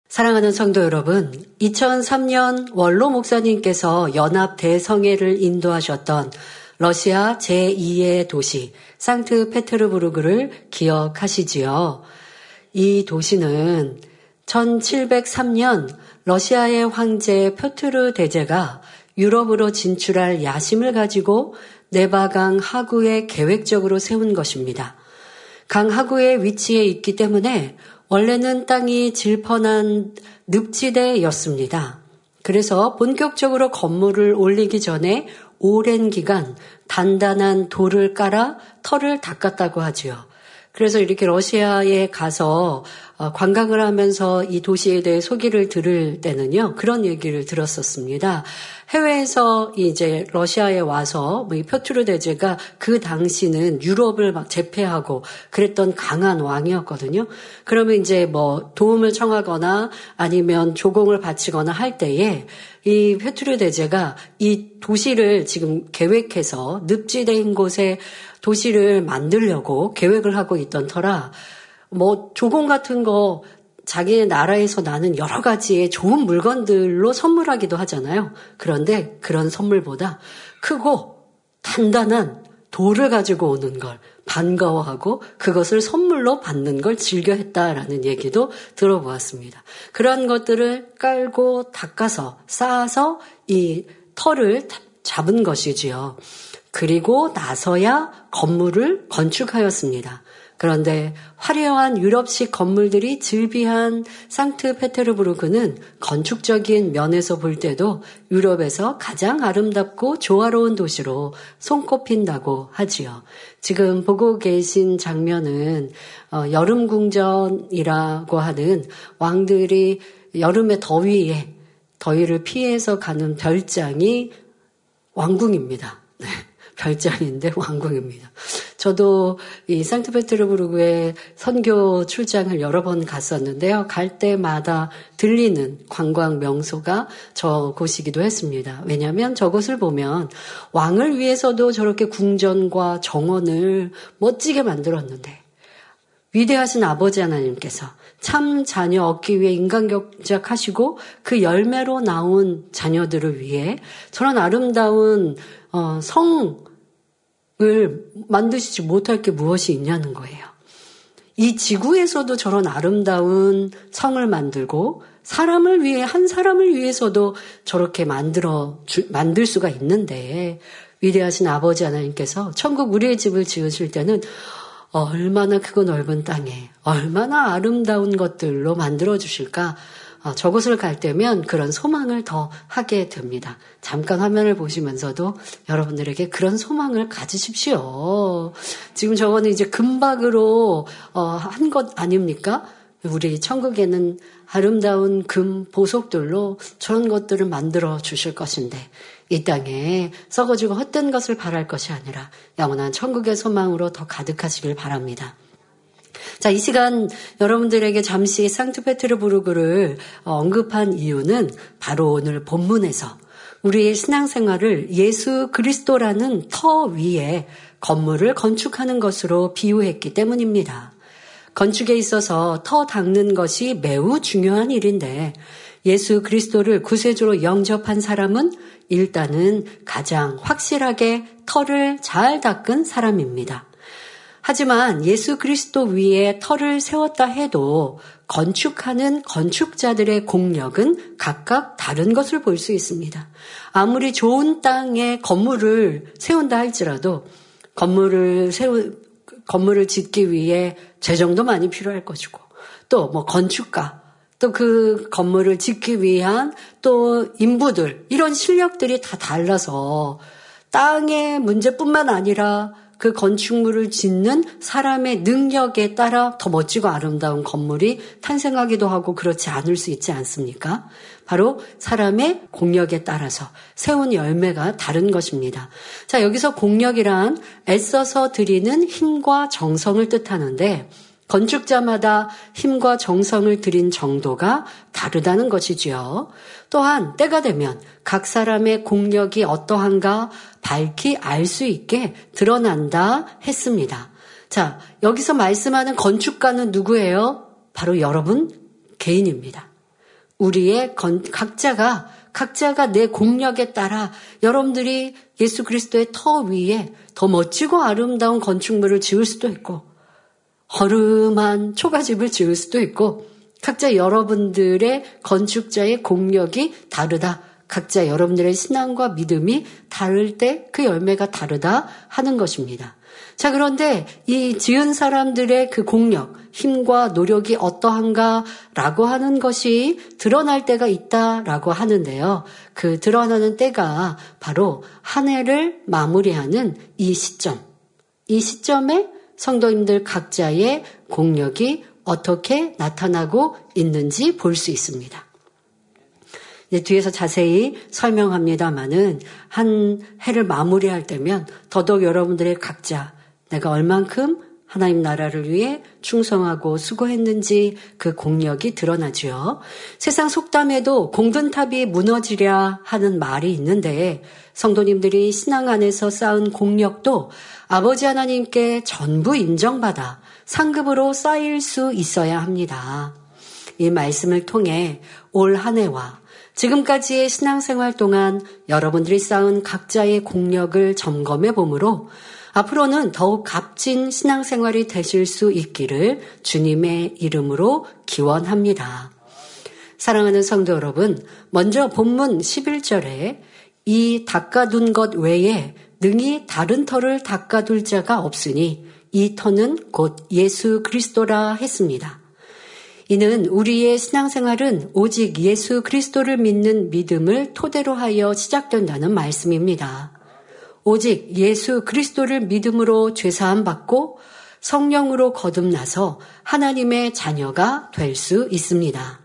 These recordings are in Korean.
사랑하는 성도 여러분, 2003년 원로 목사님께서 연합 대성회를 인도하셨던 러시아 제2의 도시 상트페테르부르크를 기억하시지요? 이 도시는 1703년 러시아의 황제 표트르 대제가 유럽으로 진출할 야심을 가지고 네바강 하구에 계획적으로 세운 것입니다. 강 하구의 위치에 있기 때문에 원래는 땅이 질펀한 늪지대였습니다. 그래서 본격적으로 건물을 올리기 전에 오랜 기간 단단한 돌을 깔아 털을 닦았다고 하지요. 그래서 이렇게 러시아에 가서 관광을 하면서 이 도시에 대해 소개를 들을 때는요, 그런 얘기를 들었었습니다. 해외에서 이제 러시아에 와서 이 표트르 대제가 그 당시는 유럽을 막 제패하고 그랬던 강한 왕이었거든요. 그러면 이제 뭐 도움을 청하거나 아니면 조공을 바치거나 할 때에 이 표트르 대제가 이 도시를 지금 계획해서 늪지대인 곳에 도시를 만들려고 계획을 하고 있던 터라 뭐 조공 같은 거 자기 나라에서 나는 여러 가지의 좋은 물건들로 선물하기도 하잖아요. 그런데 그런 선물보다 크고 단단한 돌을 가지고 오는 걸 반가워하고 그것을 선물로 받는 걸 즐겨했다라는 얘기도 들어보았습니다. 그러한 것들을 깔고 닦아서 쌓아서 이 털을 잡은 것이지요. 그리고 나서야 건물을 건축하였습니다. 그런데 화려한 유럽식 건물들이 즐비한 상트페테르부르크는 건축적인 면에서 볼 때도 유럽에서 가장 아름답고 조화로운 도시로 손꼽힌다고 하지요. 지금 보고 계신 장면은 여름 궁전이라고 하는 왕들이 여름의 더위를 피해서 가는 별장이 왕궁입니다. 네. 별장인데 왕궁입니다. 저도 이 상트페테르부르크에 선교 출장을 여러 번 갔었는데요. 갈 때마다 들리는 관광 명소가 저곳이기도 했습니다. 왜냐하면 저곳을 보면 왕을 위해서도 저렇게 궁전과 정원을 멋지게 만들었는데 위대하신 아버지 하나님께서 참 자녀 얻기 위해 인간경작하시고 그 열매로 나온 자녀들을 위해 저런 아름다운 성을 만드시지 못할 게 무엇이 있냐는 거예요. 이 지구에서도 저런 아름다운 성을 만들고 사람을 위해 한 사람을 위해서도 저렇게 만들 수가 있는데 위대하신 아버지 하나님께서 천국 우리의 집을 지으실 때는 얼마나 크고 넓은 땅에 얼마나 아름다운 것들로 만들어 주실까? 저곳을 갈 때면 그런 소망을 더 하게 됩니다. 잠깐 화면을 보시면서도 여러분들에게 그런 소망을 가지십시오. 지금 저거는 이제 금박으로 한 것 아닙니까? 우리 천국에는 아름다운 금 보석들로 저런 것들을 만들어 주실 것인데 이 땅에 썩어지고 헛된 것을 바랄 것이 아니라 영원한 천국의 소망으로 더 가득하시길 바랍니다. 자, 이 시간 여러분들에게 잠시 상트페테르부르크를 언급한 이유는 바로 오늘 본문에서 우리의 신앙생활을 예수 그리스도라는 터 위에 건물을 건축하는 것으로 비유했기 때문입니다. 건축에 있어서 터 닦는 것이 매우 중요한 일인데 예수 그리스도를 구세주로 영접한 사람은 일단은 가장 확실하게 터를 잘 닦은 사람입니다. 하지만 예수 그리스도 위에 터를 세웠다 해도 건축하는 건축자들의 공력은 각각 다른 것을 볼 수 있습니다. 아무리 좋은 땅에 건물을 세운다 할지라도 건물을 짓기 위해 재정도 많이 필요할 것이고 또 뭐 건축가 또 그 건물을 짓기 위한 또 인부들 이런 실력들이 다 달라서 땅의 문제뿐만 아니라 그 건축물을 짓는 사람의 능력에 따라 더 멋지고 아름다운 건물이 탄생하기도 하고 그렇지 않을 수 있지 않습니까? 바로 사람의 공력에 따라서 세운 열매가 다른 것입니다. 자, 여기서 공력이란 애써서 들이는 힘과 정성을 뜻하는데 건축자마다 힘과 정성을 들인 정도가 다르다는 것이지요. 또한 때가 되면 각 사람의 공력이 어떠한가 밝히 알 수 있게 드러난다 했습니다. 자, 여기서 말씀하는 건축가는 누구예요? 바로 여러분 개인입니다. 우리의 각자가 내 공력에 따라 여러분들이 예수 그리스도의 터 위에 더 멋지고 아름다운 건축물을 지을 수도 있고 허름한 초가집을 지을 수도 있고 각자 여러분들의 건축자의 공력이 다르다. 각자 여러분들의 신앙과 믿음이 다를 때 그 열매가 다르다 하는 것입니다. 자, 그런데 이 지은 사람들의 그 공력, 힘과 노력이 어떠한가라고 하는 것이 드러날 때가 있다라고 하는데요. 그 드러나는 때가 바로 한 해를 마무리하는 이 시점에 성도님들 각자의 공력이 어떻게 나타나고 있는지 볼 수 있습니다. 이제 뒤에서 자세히 설명합니다마는 한 해를 마무리할 때면 더더욱 여러분들의 각자 내가 얼만큼 하나님 나라를 위해 충성하고 수고했는지 그 공력이 드러나죠. 세상 속담에도 공든탑이 무너지랴 하는 말이 있는데 성도님들이 신앙 안에서 쌓은 공력도 아버지 하나님께 전부 인정받아 상급으로 쌓일 수 있어야 합니다. 이 말씀을 통해 올 한 해와 지금까지의 신앙생활 동안 여러분들이 쌓은 각자의 공력을 점검해 보므로 앞으로는 더욱 값진 신앙생활이 되실 수 있기를 주님의 이름으로 기원합니다. 사랑하는 성도 여러분, 먼저 본문 11절에 이 닦아둔 것 외에 능히 다른 터를 닦아둘 자가 없으니 이 터는 곧 예수 그리스도라 했습니다. 이는 우리의 신앙생활은 오직 예수 그리스도를 믿는 믿음을 토대로 하여 시작된다는 말씀입니다. 오직 예수 그리스도를 믿음으로 죄사함 받고 성령으로 거듭나서 하나님의 자녀가 될 수 있습니다.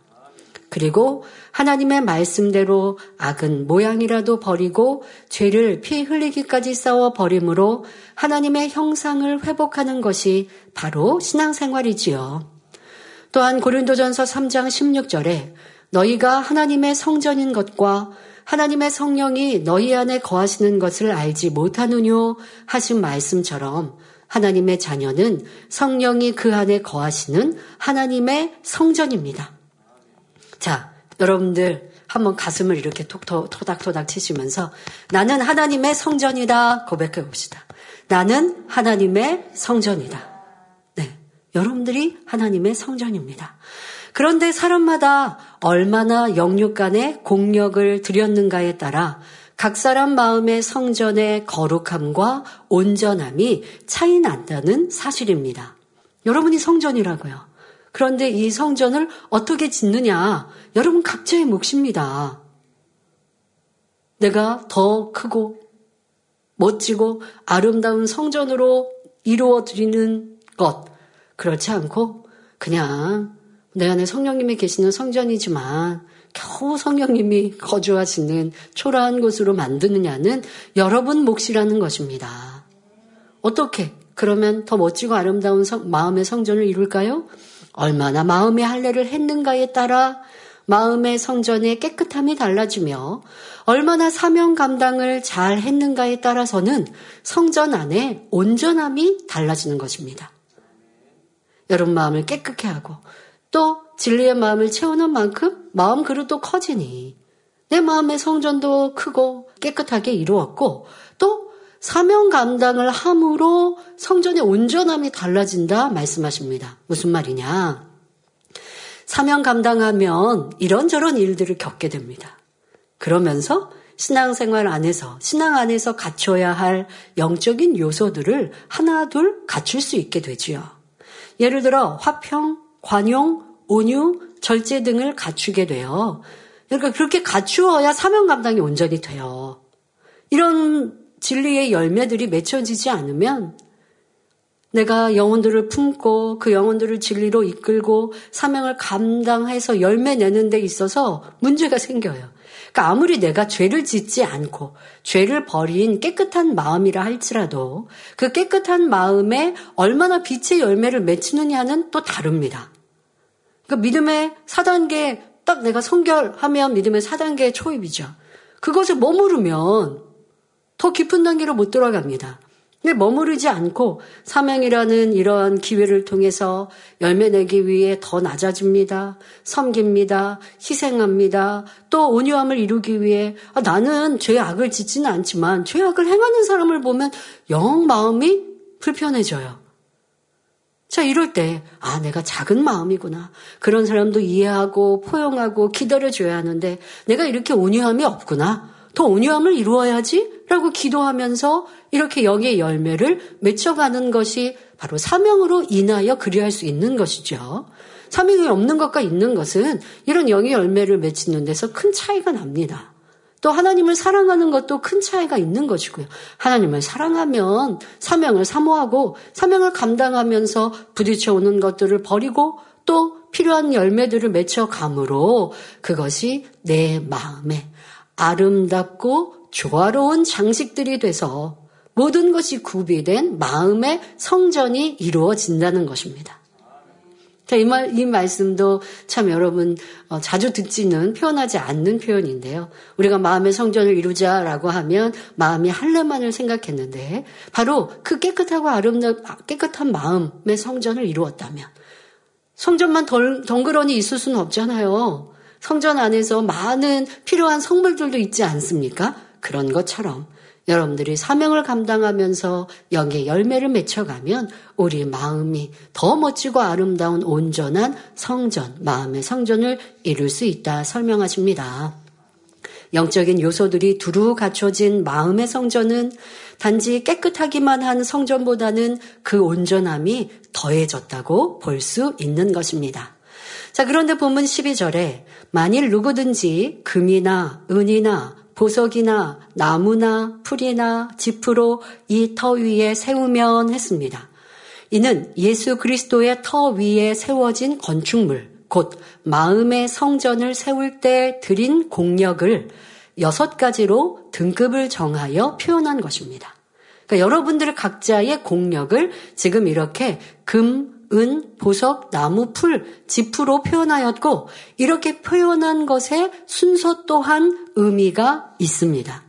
그리고 하나님의 말씀대로 악은 모양이라도 버리고 죄를 피 흘리기까지 싸워 버림으로 하나님의 형상을 회복하는 것이 바로 신앙생활이지요. 또한 고린도전서 3장 16절에 너희가 하나님의 성전인 것과 하나님의 성령이 너희 안에 거하시는 것을 알지 못하느뇨 하신 말씀처럼 하나님의 자녀는 성령이 그 안에 거하시는 하나님의 성전입니다. 자, 여러분들 한번 가슴을 이렇게 토닥토닥 치시면서 나는 하나님의 성전이다 고백해 봅시다. 나는 하나님의 성전이다. 네, 여러분들이 하나님의 성전입니다. 그런데 사람마다 얼마나 영육간의 공력을 들였는가에 따라 각 사람 마음의 성전의 거룩함과 온전함이 차이 난다는 사실입니다. 여러분이 성전이라고요. 그런데 이 성전을 어떻게 짓느냐? 여러분 각자의 몫입니다. 내가 더 크고 멋지고 아름다운 성전으로 이루어드리는 것, 그렇지 않고 그냥 내 안에 성령님이 계시는 성전이지만 겨우 성령님이 거주하시는 초라한 곳으로 만드느냐는 여러분 몫이라는 것입니다. 어떻게 그러면 더 멋지고 아름다운 마음의 성전을 이룰까요? 얼마나 마음의 할례를 했는가에 따라 마음의 성전의 깨끗함이 달라지며 얼마나 사명 감당을 잘 했는가에 따라서는 성전 안에 온전함이 달라지는 것입니다. 여러분 마음을 깨끗게 하고 또 진리의 마음을 채우는 만큼 마음 그릇도 커지니 내 마음의 성전도 크고 깨끗하게 이루었고 또 사명 감당을 함으로 성전의 온전함이 달라진다 말씀하십니다. 무슨 말이냐? 사명 감당하면 이런저런 일들을 겪게 됩니다. 그러면서 신앙생활 안에서 신앙 안에서 갖춰야 할 영적인 요소들을 하나둘 갖출 수 있게 되지요. 예를 들어 화평, 관용, 온유, 절제 등을 갖추게 돼요. 그러니까 그렇게 갖추어야 사명 감당이 온전히 돼요. 이런 진리의 열매들이 맺혀지지 않으면 내가 영혼들을 품고 그 영혼들을 진리로 이끌고 사명을 감당해서 열매 내는 데 있어서 문제가 생겨요. 그러니까 아무리 내가 죄를 짓지 않고 죄를 버린 깨끗한 마음이라 할지라도 그 깨끗한 마음에 얼마나 빛의 열매를 맺히느냐는 또 다릅니다. 그러니까 믿음의 4단계 딱 내가 성결하면 믿음의 4단계 초입이죠. 그것을 머무르면 더 깊은 단계로 못 들어갑니다. 근데 머무르지 않고 사명이라는 이러한 기회를 통해서 열매 내기 위해 더 낮아집니다. 섬깁니다. 희생합니다. 또 온유함을 이루기 위해 나는 죄악을 짓지는 않지만 죄악을 행하는 사람을 보면 영 마음이 불편해져요. 자, 이럴 때 내가 작은 마음이구나. 그런 사람도 이해하고 포용하고 기다려줘야 하는데 내가 이렇게 온유함이 없구나. 더 온유함을 이루어야지 라고 기도하면서 이렇게 영의 열매를 맺혀가는 것이 바로 사명으로 인하여 그리할 수 있는 것이죠. 사명이 없는 것과 있는 것은 이런 영의 열매를 맺히는 데서 큰 차이가 납니다. 또 하나님을 사랑하는 것도 큰 차이가 있는 것이고요. 하나님을 사랑하면 사명을 사모하고 사명을 감당하면서 부딪혀오는 것들을 버리고 또 필요한 열매들을 맺혀감으로 그것이 내 마음에 아름답고 조화로운 장식들이 돼서 모든 것이 구비된 마음의 성전이 이루어진다는 것입니다. 자, 이 말씀도 참 여러분 자주 듣지는 표현하지 않는 표현인데요. 우리가 마음의 성전을 이루자라고 하면 마음이 할례만을 생각했는데 바로 그 깨끗하고 깨끗한 마음의 성전을 이루었다면 성전만 덩그러니 있을 수는 없잖아요. 성전 안에서 많은 필요한 성물들도 있지 않습니까? 그런 것처럼 여러분들이 사명을 감당하면서 영의 열매를 맺혀가면 우리 마음이 더 멋지고 아름다운 온전한 성전, 마음의 성전을 이룰 수 있다 설명하십니다. 영적인 요소들이 두루 갖춰진 마음의 성전은 단지 깨끗하기만 한 성전보다는 그 온전함이 더해졌다고 볼 수 있는 것입니다. 자, 그런데 본문 12절에 만일 누구든지 금이나 은이나 보석이나 나무나 풀이나 짚으로 이 터 위에 세우면 했습니다. 이는 예수 그리스도의 터 위에 세워진 건축물, 곧 마음의 성전을 세울 때 드린 공력을 6가지로 등급을 정하여 표현한 것입니다. 그러니까 여러분들 각자의 공력을 지금 이렇게 금, 은, 보석, 나무, 풀, 짚으로 표현하였고 이렇게 표현한 것의 순서 또한 의미가 있습니다.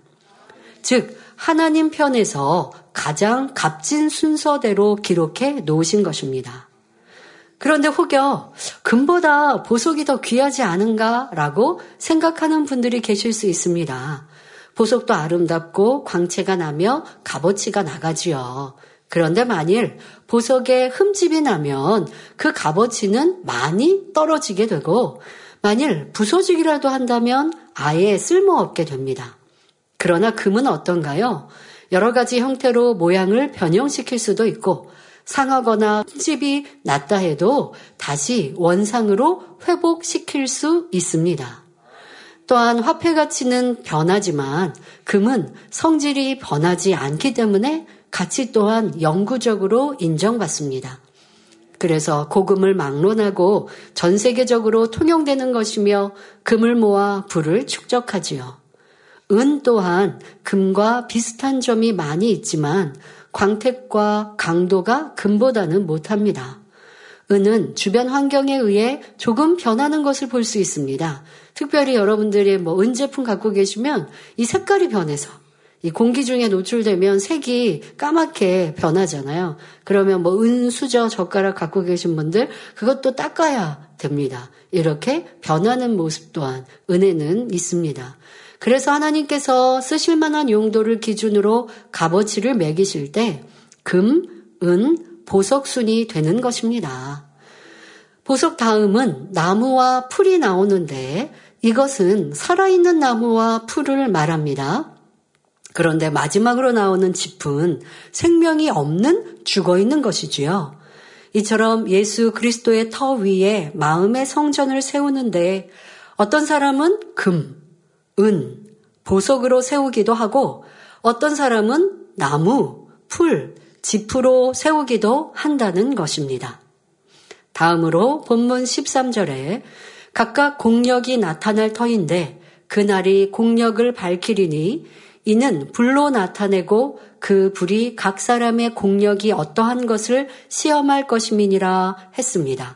즉 하나님 편에서 가장 값진 순서대로 기록해 놓으신 것입니다. 그런데 혹여 금보다 보석이 더 귀하지 않은가라고 생각하는 분들이 계실 수 있습니다. 보석도 아름답고 광채가 나며 값어치가 나가지요. 그런데 만일 보석에 흠집이 나면 그 값어치는 많이 떨어지게 되고 만일 부서지기라도 한다면 아예 쓸모없게 됩니다. 그러나 금은 어떤가요? 여러 가지 형태로 모양을 변형시킬 수도 있고 상하거나 흠집이 났다 해도 다시 원상으로 회복시킬 수 있습니다. 또한 화폐 가치는 변하지만 금은 성질이 변하지 않기 때문에 가치 또한 영구적으로 인정받습니다. 그래서 고금을 막론하고 전 세계적으로 통용되는 것이며 금을 모아 부를 축적하지요. 은 또한 금과 비슷한 점이 많이 있지만 광택과 강도가 금보다는 못합니다. 은은 주변 환경에 의해 조금 변하는 것을 볼 수 있습니다. 특별히 여러분들이 은 제품 갖고 계시면 이 색깔이 변해서 이 공기 중에 노출되면 색이 까맣게 변하잖아요. 그러면 은 수저 젓가락 갖고 계신 분들 그것도 닦아야 됩니다. 이렇게 변하는 모습 또한 은에는 있습니다. 그래서 하나님께서 쓰실 만한 용도를 기준으로 값어치를 매기실 때 금, 은, 보석 순이 되는 것입니다. 보석 다음은 나무와 풀이 나오는데 이것은 살아있는 나무와 풀을 말합니다. 그런데 마지막으로 나오는 짚은 생명이 없는 죽어있는 것이지요. 이처럼 예수 그리스도의 터 위에 마음의 성전을 세우는데 어떤 사람은 금, 은, 보석으로 세우기도 하고 어떤 사람은 나무, 풀, 짚으로 세우기도 한다는 것입니다. 다음으로 본문 13절에 각각 공력이 나타날 터인데 그날이 공력을 밝히리니 이는 불로 나타내고 그 불이 각 사람의 공력이 어떠한 것을 시험할 것임이니라 했습니다.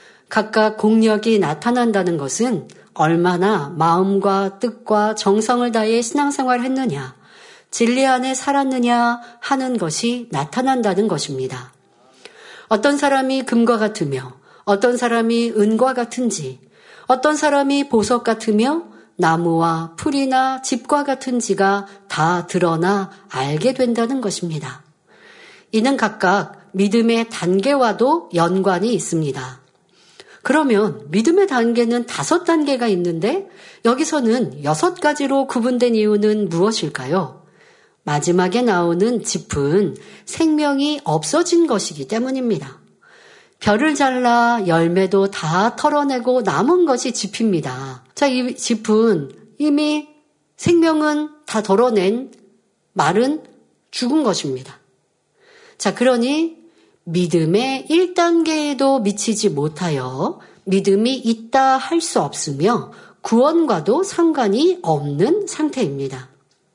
각각 공력이 나타난다는 것은 얼마나 마음과 뜻과 정성을 다해 신앙생활을 했느냐, 진리 안에 살았느냐 하는 것이 나타난다는 것입니다. 어떤 사람이 금과 같으며 어떤 사람이 은과 같은지, 어떤 사람이 보석 같으며 나무와 풀이나 집과 같은지가 다 드러나 알게 된다는 것입니다. 이는 각각 믿음의 단계와도 연관이 있습니다. 그러면 믿음의 단계는 5단계가 있는데 여기서는 6가지로 구분된 이유는 무엇일까요? 마지막에 나오는 짚은 생명이 없어진 것이기 때문입니다. 벼를 잘라 열매도 다 털어내고 남은 것이 짚입니다. 자, 이 짚은 이미 생명은 다 덜어낸 말은 죽은 것입니다. 자, 그러니 믿음의 1단계에도 미치지 못하여 믿음이 있다 할 수 없으며 구원과도 상관이 없는 상태입니다.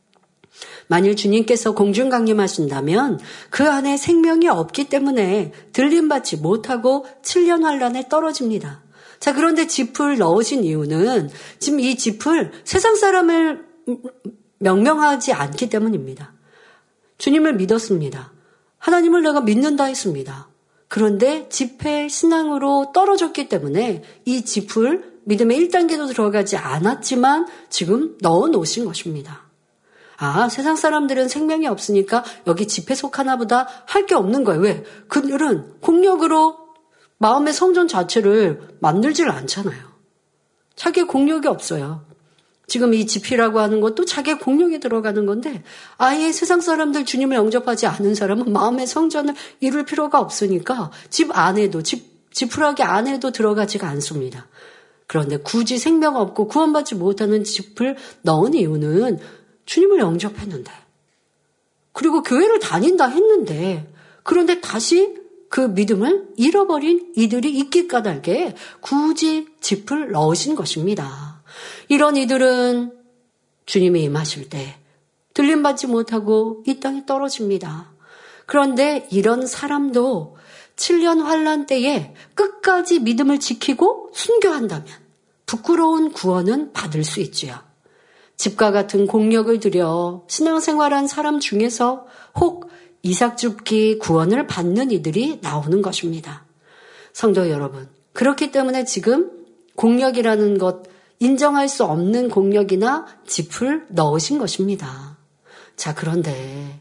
만일 주님께서 공중 강림하신다면 그 안에 생명이 없기 때문에 들림받지 못하고 7년 환란에 떨어집니다. 자, 그런데 짚을 넣으신 이유는 지금 이 짚을 세상 사람을 명명하지 않기 때문입니다. 주님을 믿었습니다. 하나님을 내가 믿는다 했습니다. 그런데 짚의 신앙으로 떨어졌기 때문에 이 짚을 믿음의 1단계도 들어가지 않았지만 지금 넣어 놓으신 것입니다. 아, 세상 사람들은 생명이 없으니까 여기 짚에 속하나 보다 할 게 없는 거예요. 왜? 그들은 공력으로 마음의 성전 자체를 만들질 않잖아요. 자기의 공력이 없어요. 지금 이 짚이라고 하는 것도 자기의 공력이 들어가는 건데 아예 세상 사람들 주님을 영접하지 않은 사람은 마음의 성전을 이룰 필요가 없으니까 집 안에도 지푸라기 안에도 들어가지가 않습니다. 그런데 굳이 생명 없고 구원받지 못하는 짚을 넣은 이유는 주님을 영접했는데 그리고 교회를 다닌다 했는데 그런데 다시 그 믿음을 잃어버린 이들이 있기 까닭에 굳이 짚을 넣으신 것입니다. 이런 이들은 주님이 임하실 때 들림받지 못하고 이 땅에 떨어집니다. 그런데 이런 사람도 7년 환란 때에 끝까지 믿음을 지키고 순교한다면 부끄러운 구원은 받을 수 있지요. 집과 같은 공력을 들여 신앙생활한 사람 중에서 혹 이삭줍기 구원을 받는 이들이 나오는 것입니다. 성도 여러분, 그렇기 때문에 지금 공력이라는 것, 인정할 수 없는 공력이나 짚을 넣으신 것입니다. 자, 그런데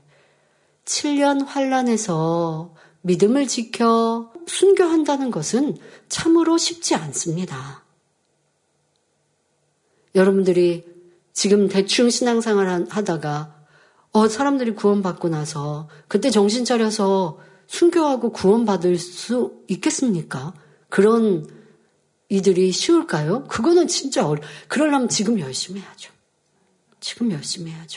7년 환란에서 믿음을 지켜 순교한다는 것은 참으로 쉽지 않습니다. 여러분들이 지금 대충 신앙생활 하다가 사람들이 구원받고 나서 그때 정신 차려서 순교하고 구원받을 수 있겠습니까? 그런 이들이 쉬울까요? 그거는 진짜 그러려면 지금 열심히 해야죠. 지금 열심히 해야죠.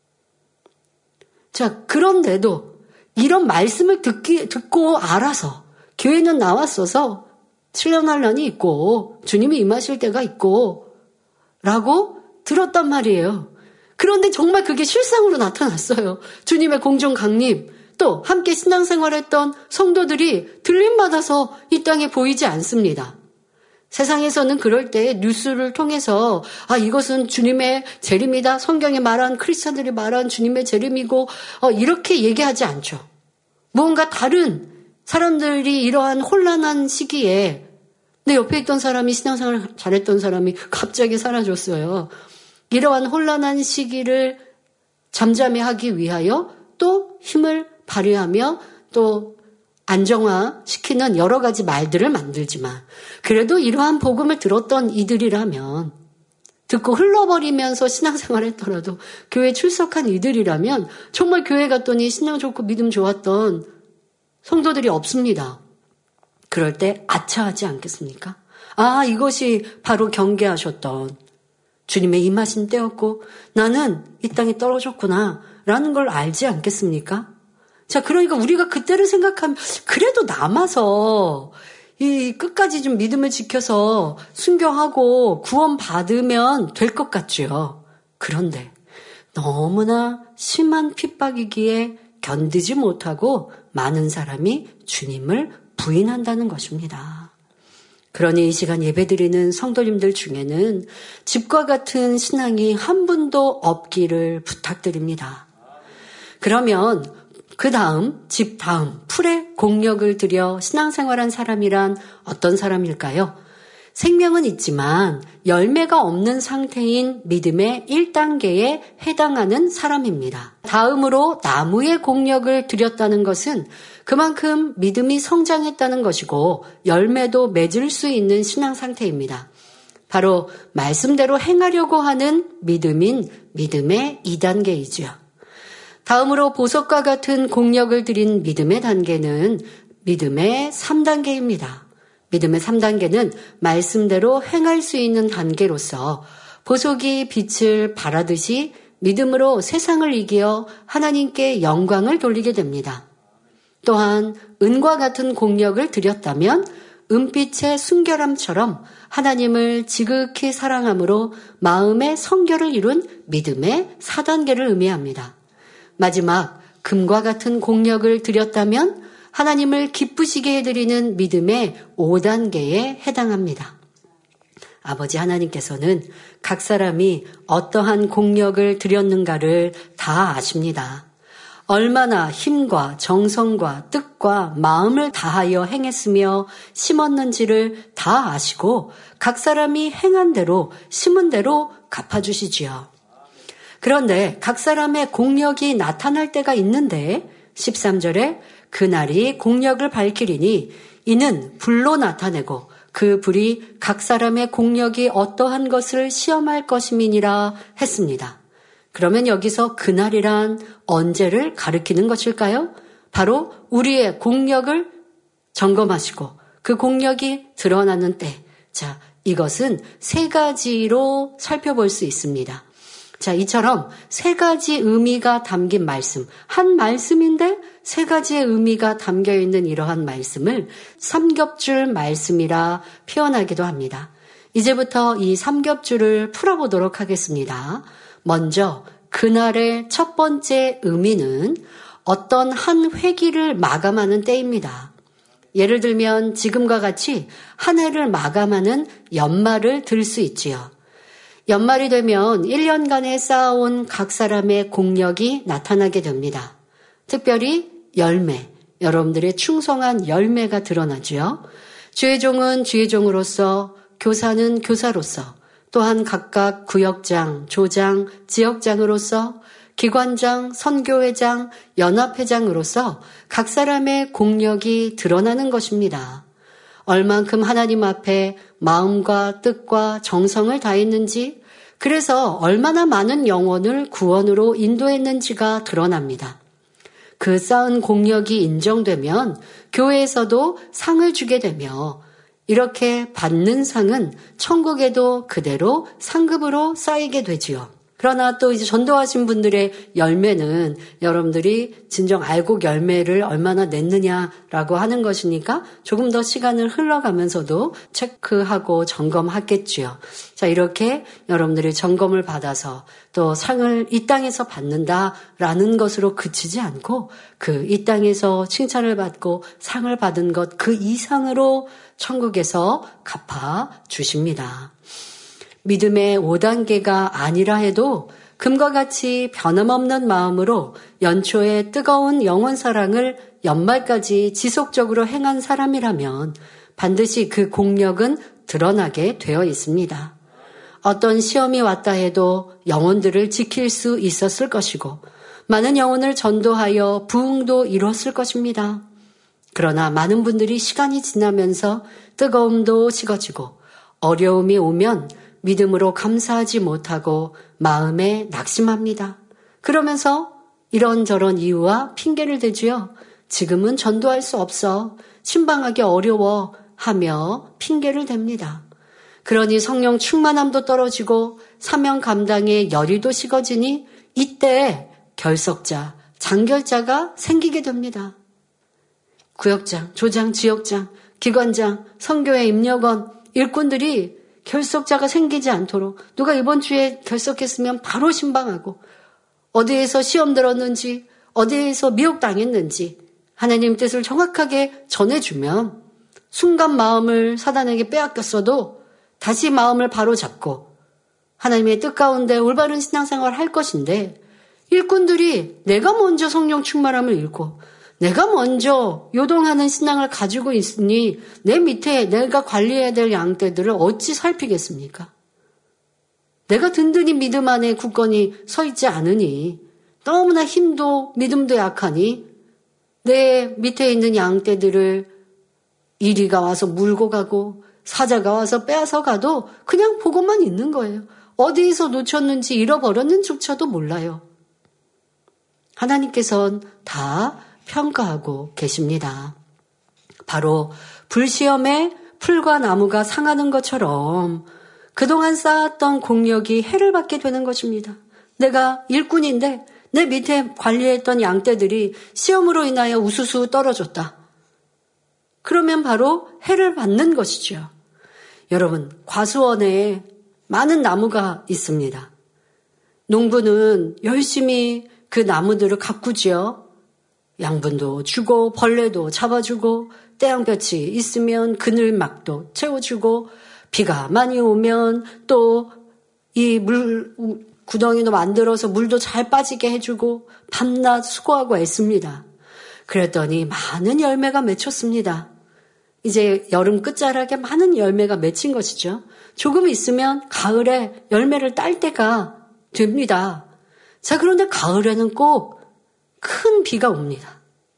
자, 그런데도 이런 말씀을 듣고 알아서 교회는 나왔어서 7년 환란이 있고 주님이 임하실 때가 있고 라고 들었단 말이에요. 그런데 정말 그게 실상으로 나타났어요. 주님의 공중 강림, 또 함께 신앙생활했던 성도들이 들림받아서 이 땅에 보이지 않습니다. 세상에서는 그럴 때 뉴스를 통해서 이것은 주님의 재림이다. 성경에 말한 크리스찬들이 말한 주님의 재림이고 이렇게 얘기하지 않죠. 무언가 다른 사람들이 이러한 혼란한 시기에 내 옆에 있던 사람이 신앙생활 잘했던 사람이 갑자기 사라졌어요. 이러한 혼란한 시기를 잠잠히 하기 위하여 또 힘을 발휘하며 또 안정화시키는 여러 가지 말들을 만들지만 그래도 이러한 복음을 들었던 이들이라면 듣고 흘러버리면서 신앙생활 했더라도 교회 출석한 이들이라면 정말 교회 갔더니 신앙 좋고 믿음 좋았던 성도들이 없습니다. 그럴 때 아차하지 않겠습니까? 이것이 바로 경계하셨던 주님의 임하신 때였고 나는 이 땅에 떨어졌구나 라는 걸 알지 않겠습니까? 자, 그러니까 우리가 그때를 생각하면 그래도 남아서 이 끝까지 좀 믿음을 지켜서 순교하고 구원받으면 될 것 같죠. 그런데 너무나 심한 핍박이기에 견디지 못하고 많은 사람이 주님을 부인한다는 것입니다. 그러니 이 시간 예배드리는 성도님들 중에는 집과 같은 신앙이 한 분도 없기를 부탁드립니다. 그러면 그 다음, 집 다음, 풀에 공력을 들여 신앙생활한 사람이란 어떤 사람일까요? 생명은 있지만 열매가 없는 상태인 믿음의 1단계에 해당하는 사람입니다. 다음으로 나무에 공력을 들였다는 것은 그만큼 믿음이 성장했다는 것이고 열매도 맺을 수 있는 신앙 상태입니다. 바로 말씀대로 행하려고 하는 믿음인 믿음의 2단계이죠. 다음으로 보석과 같은 공력을 들인 믿음의 단계는 믿음의 3단계입니다. 믿음의 3단계는 말씀대로 행할 수 있는 단계로서 보석이 빛을 발하듯이 믿음으로 세상을 이겨 하나님께 영광을 돌리게 됩니다. 또한 은과 같은 공력을 들였다면 은빛의 순결함처럼 하나님을 지극히 사랑함으로 마음의 성결을 이룬 믿음의 4단계를 의미합니다. 마지막 금과 같은 공력을 들였다면 하나님을 기쁘시게 해드리는 믿음의 5단계에 해당합니다. 아버지 하나님께서는 각 사람이 어떠한 공력을 들였는가를 다 아십니다. 얼마나 힘과 정성과 뜻과 마음을 다하여 행했으며 심었는지를 다 아시고 각 사람이 행한 대로 심은 대로 갚아주시지요. 그런데 각 사람의 공력이 나타날 때가 있는데 13절에 그날이 공력을 밝히리니 이는 불로 나타내고 그 불이 각 사람의 공력이 어떠한 것을 시험할 것임이니라 했습니다. 그러면 여기서 그날이란 언제를 가리키는 것일까요? 바로 우리의 공력을 점검하시고 그 공력이 드러나는 때. 자, 이것은 3가지로 살펴볼 수 있습니다. 자, 이처럼 3가지 의미가 담긴 말씀, 한 말씀인데 3가지의 의미가 담겨있는 이러한 말씀을 삼겹줄 말씀이라 표현하기도 합니다. 이제부터 이 삼겹줄을 풀어보도록 하겠습니다. 먼저 그날의 첫 번째 의미는 어떤 한 회기를 마감하는 때입니다. 예를 들면 지금과 같이 한 해를 마감하는 연말을 들 수 있지요. 연말이 되면 1년간에 쌓아온 각 사람의 공력이 나타나게 됩니다. 특별히 열매, 여러분들의 충성한 열매가 드러나죠. 주의 종은 주의 종으로서, 교사는 교사로서, 또한 각각 구역장, 조장, 지역장으로서, 기관장, 선교회장, 연합회장으로서 각 사람의 공력이 드러나는 것입니다. 얼만큼 하나님 앞에 마음과 뜻과 정성을 다했는지, 그래서 얼마나 많은 영혼을 구원으로 인도했는지가 드러납니다. 그 쌓은 공력이 인정되면 교회에서도 상을 주게 되며 이렇게 받는 상은 천국에도 그대로 상급으로 쌓이게 되지요. 그러나 또 이제 전도하신 분들의 열매는 여러분들이 진정 알곡 열매를 얼마나 냈느냐라고 하는 것이니까 조금 더 시간을 흘러가면서도 체크하고 점검하겠지요. 자, 이렇게 여러분들이 점검을 받아서 또 상을 이 땅에서 받는다라는 것으로 그치지 않고 그 이 땅에서 칭찬을 받고 상을 받은 것 그 이상으로 천국에서 갚아 주십니다. 믿음의 5단계가 아니라 해도 금과 같이 변함없는 마음으로 연초의 뜨거운 영혼 사랑을 연말까지 지속적으로 행한 사람이라면 반드시 그 공력은 드러나게 되어 있습니다. 어떤 시험이 왔다 해도 영혼들을 지킬 수 있었을 것이고 많은 영혼을 전도하여 부흥도 이뤘을 것입니다. 그러나 많은 분들이 시간이 지나면서 뜨거움도 식어지고 어려움이 오면 믿음으로 감사하지 못하고 마음에 낙심합니다. 그러면서 이런저런 이유와 핑계를 대지요. 지금은 전도할 수 없어. 신방하기 어려워 하며 핑계를 댑니다. 그러니 성령 충만함도 떨어지고 사명 감당의 열의도 식어지니 이때 결석자, 장결자가 생기게 됩니다. 구역장, 조장, 지역장, 기관장, 선교회 입력원, 일꾼들이 결석자가 생기지 않도록 누가 이번 주에 결석했으면 바로 신방하고 어디에서 시험 들었는지 어디에서 미혹당했는지 하나님 뜻을 정확하게 전해주면 순간 마음을 사단에게 빼앗겼어도 다시 마음을 바로 잡고 하나님의 뜻 가운데 올바른 신앙생활을 할 것인데 일꾼들이 내가 먼저 성령 충만함을 잃고 내가 먼저 요동하는 신앙을 가지고 있으니 내 밑에 내가 관리해야 될 양떼들을 어찌 살피겠습니까? 내가 든든히 믿음 안에 굳건히 서 있지 않으니 너무나 힘도 믿음도 약하니 내 밑에 있는 양떼들을 이리가 와서 물고 가고 사자가 와서 빼앗아 가도 그냥 보고만 있는 거예요. 어디에서 놓쳤는지 잃어버렸는지조차도 몰라요. 하나님께서는 다 평가하고 계십니다. 바로 불시험에 풀과 나무가 상하는 것처럼 그동안 쌓았던 공력이 해를 받게 되는 것입니다. 내가 일꾼인데 내 밑에 관리했던 양떼들이 시험으로 인하여 우수수 떨어졌다. 그러면 바로 해를 받는 것이죠. 여러분, 과수원에 많은 나무가 있습니다. 농부는 열심히 그 나무들을 가꾸지요. 양분도 주고 벌레도 잡아주고 태양볕이 있으면 그늘막도 채워주고 비가 많이 오면 또 이 물 구덩이도 만들어서 물도 잘 빠지게 해주고 밤낮 수고하고 애씁니다. 그랬더니 많은 열매가 맺혔습니다. 이제 여름 끝자락에 많은 열매가 맺힌 것이죠. 조금 있으면 가을에 열매를 딸 때가 됩니다. 자, 그런데 가을에는 꼭 큰 비가 옵니다.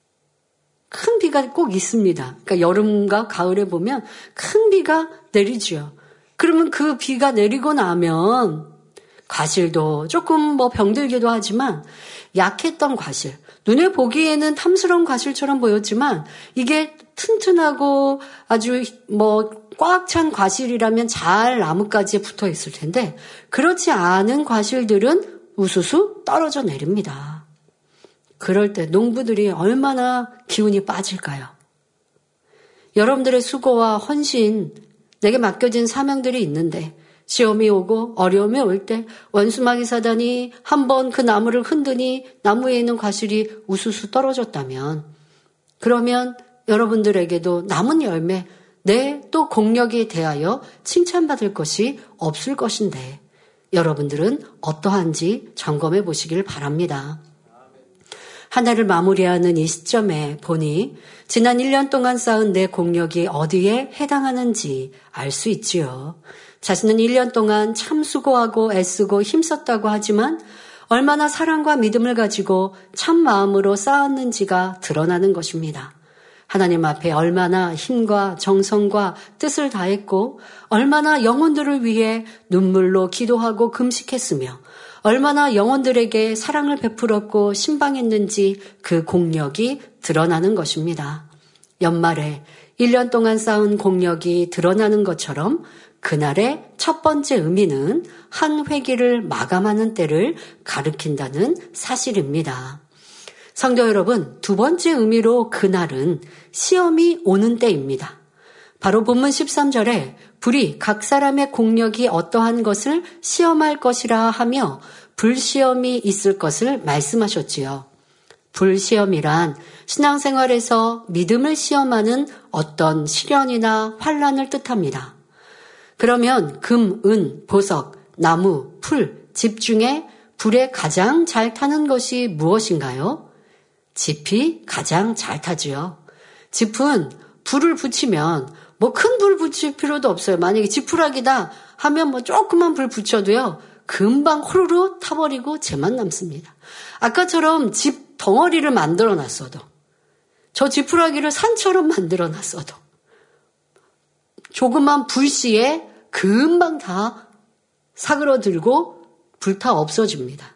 큰 비가 꼭 있습니다. 그러니까 여름과 가을에 보면 큰 비가 내리죠. 그러면 그 비가 내리고 나면 과실도 조금 병들기도 하지만 약했던 과실, 눈에 보기에는 탐스러운 과실처럼 보였지만 이게 튼튼하고 아주 꽉 찬 과실이라면 잘 나뭇가지에 붙어 있을 텐데 그렇지 않은 과실들은 우수수 떨어져 내립니다. 그럴 때 농부들이 얼마나 기운이 빠질까요? 여러분들의 수고와 헌신, 내게 맡겨진 사명들이 있는데 시험이 오고 어려움이 올 때 원수마귀 사단이 한번 그 나무를 흔드니 나무에 있는 과실이 우수수 떨어졌다면 그러면 여러분들에게도 남은 열매, 내 또 공력에 대하여 칭찬받을 것이 없을 것인데 여러분들은 어떠한지 점검해 보시길 바랍니다. 한 해를 마무리하는 이 시점에 보니 지난 1년 동안 쌓은 내 공력이 어디에 해당하는지 알 수 있지요. 자신은 1년 동안 참 수고하고 애쓰고 힘썼다고 하지만 얼마나 사랑과 믿음을 가지고 참 마음으로 쌓았는지가 드러나는 것입니다. 하나님 앞에 얼마나 힘과 정성과 뜻을 다했고 얼마나 영혼들을 위해 눈물로 기도하고 금식했으며 얼마나 영혼들에게 사랑을 베풀었고 신방했는지 그 공력이 드러나는 것입니다. 연말에 1년 동안 쌓은 공력이 드러나는 것처럼 그날의 첫 번째 의미는 한 회기를 마감하는 때를 가리킨다는 사실입니다. 성도 여러분, 두 번째 의미로 그날은 시험이 오는 때입니다. 바로 본문 13절에 불이 각 사람의 공력이 어떠한 것을 시험할 것이라 하며 불시험이 있을 것을 말씀하셨지요. 불시험이란 신앙생활에서 믿음을 시험하는 어떤 시련이나 환난을 뜻합니다. 그러면 금, 은, 보석, 나무, 풀, 집 중에 불에 가장 잘 타는 것이 무엇인가요? 짚이 가장 잘 타지요. 짚은 불을 붙이면 큰 불 붙일 필요도 없어요. 만약에 지푸라기다 하면 조그만 불 붙여도요. 금방 호로로 타버리고 재만 남습니다. 아까처럼 집 덩어리를 만들어 놨어도 저 지푸라기를 산처럼 만들어 놨어도 조그만 불씨에 금방 다 사그러들고 불타 없어집니다.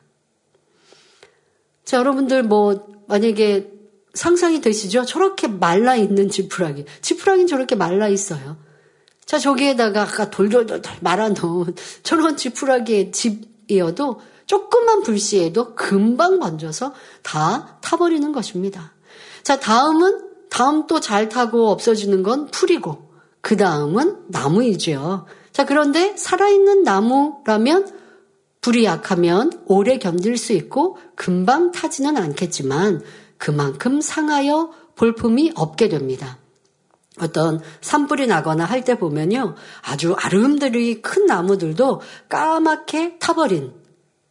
자, 여러분들 만약에 상상이 되시죠? 저렇게 말라있는 지푸라기. 지푸라기는 저렇게 말라있어요. 자, 저기에다가 아까 돌돌돌 말아놓은 저런 지푸라기의 집이어도 조금만 불씨에도 금방 번져서 다 타버리는 것입니다. 자, 다음 또 잘 타고 없어지는 건 풀이고 그 다음은 나무이죠. 자, 그런데 살아있는 나무라면 불이 약하면 오래 견딜 수 있고 금방 타지는 않겠지만 그만큼 상하여 볼품이 없게 됩니다. 어떤 산불이 나거나 할 때 보면요. 아주 아름드리 큰 나무들도 까맣게 타버린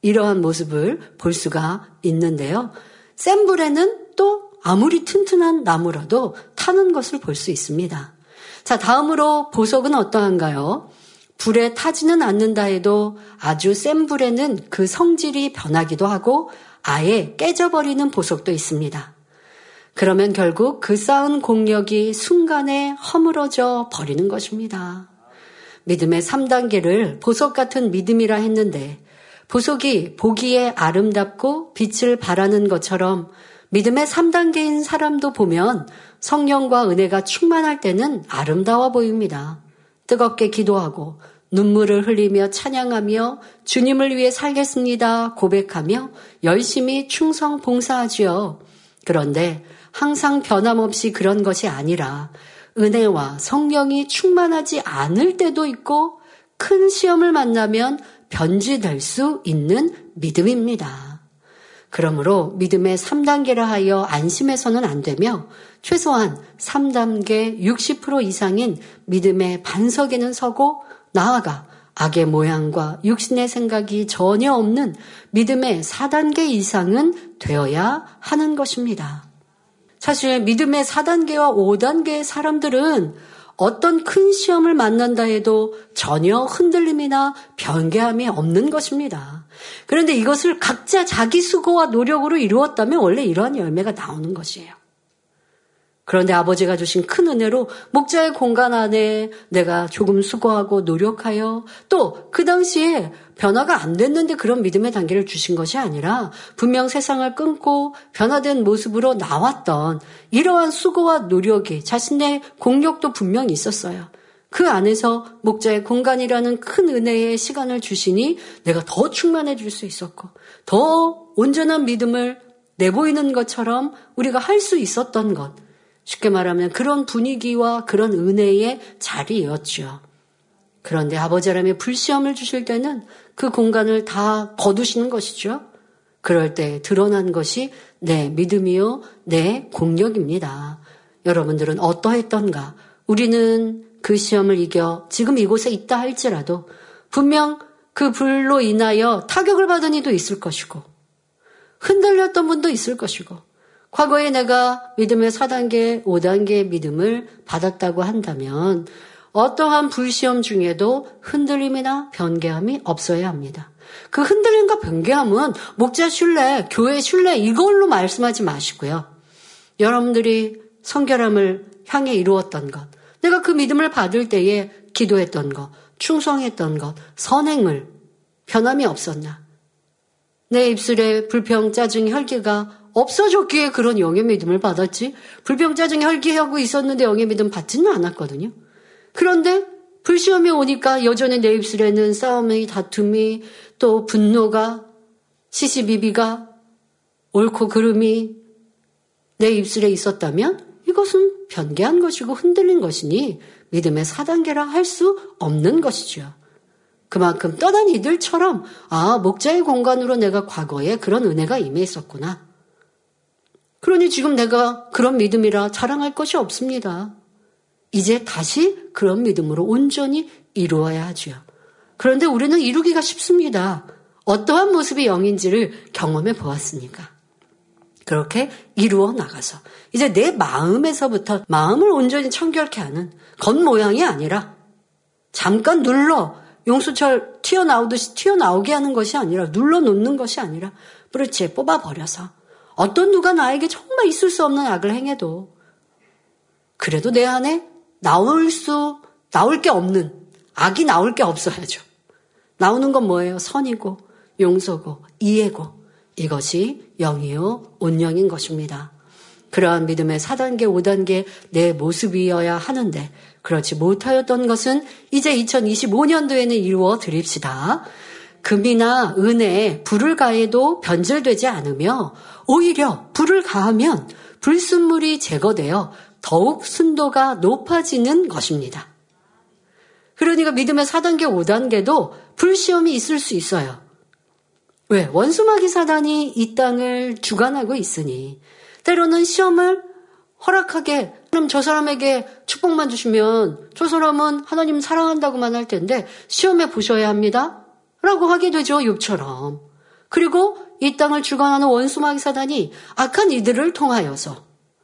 이러한 모습을 볼 수가 있는데요. 센 불에는 또 아무리 튼튼한 나무라도 타는 것을 볼 수 있습니다. 자, 다음으로 보석은 어떠한가요? 불에 타지는 않는다 해도 아주 센 불에는 그 성질이 변하기도 하고 아예 깨져버리는 보석도 있습니다. 그러면 결국 그 쌓은 공력이 순간에 허물어져 버리는 것입니다. 믿음의 3단계를 보석 같은 믿음이라 했는데 보석이 보기에 아름답고 빛을 발하는 것처럼 믿음의 3단계인 사람도 보면 성령과 은혜가 충만할 때는 아름다워 보입니다. 뜨겁게 기도하고 눈물을 흘리며 찬양하며 주님을 위해 살겠습니다 고백하며 열심히 충성 봉사하지요. 그런데 항상 변함없이 그런 것이 아니라 은혜와 성령이 충만하지 않을 때도 있고 큰 시험을 만나면 변질될 수 있는 믿음입니다. 그러므로 믿음의 3단계라 하여 안심해서는 안 되며 최소한 3단계 60% 이상인 믿음의 반석에는 서고 나아가 악의 모양과 육신의 생각이 전혀 없는 믿음의 4단계 이상은 되어야 하는 것입니다. 사실 믿음의 4단계와 5단계의 사람들은 어떤 큰 시험을 만난다 해도 전혀 흔들림이나 변개함이 없는 것입니다. 그런데 이것을 각자 자기 수고와 노력으로 이루었다면 원래 이러한 열매가 나오는 것이에요. 그런데 아버지가 주신 큰 은혜로 목자의 공간 안에 내가 조금 수고하고 노력하여 또 그 당시에 변화가 안 됐는데 그런 믿음의 단계를 주신 것이 아니라 분명 세상을 끊고 변화된 모습으로 나왔던 이러한 수고와 노력이 자신의 공력도 분명히 있었어요. 그 안에서 목자의 공간이라는 큰 은혜의 시간을 주시니 내가 더 충만해질 수 있었고 더 온전한 믿음을 내보이는 것처럼 우리가 할 수 있었던 것. 쉽게 말하면 그런 분위기와 그런 은혜의 자리였죠. 그런데 아버지 하나님이 불시험을 주실 때는 그 공간을 다 거두시는 것이죠. 그럴 때 드러난 것이 내 믿음이요, 내 공력입니다. 여러분들은 어떠했던가? 우리는 그 시험을 이겨 지금 이곳에 있다 할지라도 분명 그 불로 인하여 타격을 받은 이도 있을 것이고 흔들렸던 분도 있을 것이고 과거에 내가 믿음의 4단계, 5단계의 믿음을 받았다고 한다면 어떠한 불시험 중에도 흔들림이나 변개함이 없어야 합니다. 그 흔들림과 변개함은 목자 신뢰, 교회 신뢰 이걸로 말씀하지 마시고요. 여러분들이 성결함을 향해 이루었던 것, 내가 그 믿음을 받을 때에 기도했던 것, 충성했던 것, 선행을 변함이 없었나? 내 입술에 불평, 짜증, 혈기가 없어졌기에 그런 영의 믿음을 받았지 불평, 짜증, 혈기하고 있었는데 영의 믿음 받지는 않았거든요. 그런데 불시험이 오니까 여전히 내 입술에는 싸움이, 다툼이, 또 분노가, 시시비비가, 옳고 그름이 내 입술에 있었다면 이것은 변개한 것이고 흔들린 것이니 믿음의 4단계라 할 수 없는 것이죠. 그만큼 떠난 이들처럼 목자의 공간으로 내가 과거에 그런 은혜가 임해있었구나. 그러니 지금 내가 그런 믿음이라 자랑할 것이 없습니다. 이제 다시 그런 믿음으로 온전히 이루어야 하죠. 그런데 우리는 이루기가 쉽습니다. 어떠한 모습이 영인지를 경험해 보았으니까. 그렇게 이루어 나가서 이제 내 마음에서부터 마음을 온전히 청결케 하는 겉모양이 아니라 잠깐 눌러 용수철 튀어나오듯이 튀어나오게 하는 것이 아니라 눌러놓는 것이 아니라 뿌리채 뽑아버려서 어떤 누가 나에게 정말 있을 수 없는 악을 행해도 그래도 내 안에 나올 게 없는 악이 나올 게 없어야죠. 나오는 건 뭐예요? 선이고 용서고 이해고 이것이 영이요 온영인 것입니다. 그러한 믿음의 4단계 5단계 내 모습이어야 하는데 그렇지 못하였던 것은 이제 2025년도에는 이루어 드립시다. 금이나 은혜에 불을 가해도 변질되지 않으며 오히려 불을 가하면 불순물이 제거되어 더욱 순도가 높아지는 것입니다. 그러니까 믿음의 4단계, 5단계도 불시험이 있을 수 있어요. 왜? 원수마귀 사단이 이 땅을 주관하고 있으니 때로는 시험을 허락하게 그럼 저 사람에게 축복만 주시면 저 사람은 하나님 사랑한다고만 할 텐데 시험해 보셔야 합니다. 라고 하게 되죠. 욥처럼. 그리고 이 땅을 주관하는 원수 마귀 사단이 악한 이들을 통하여서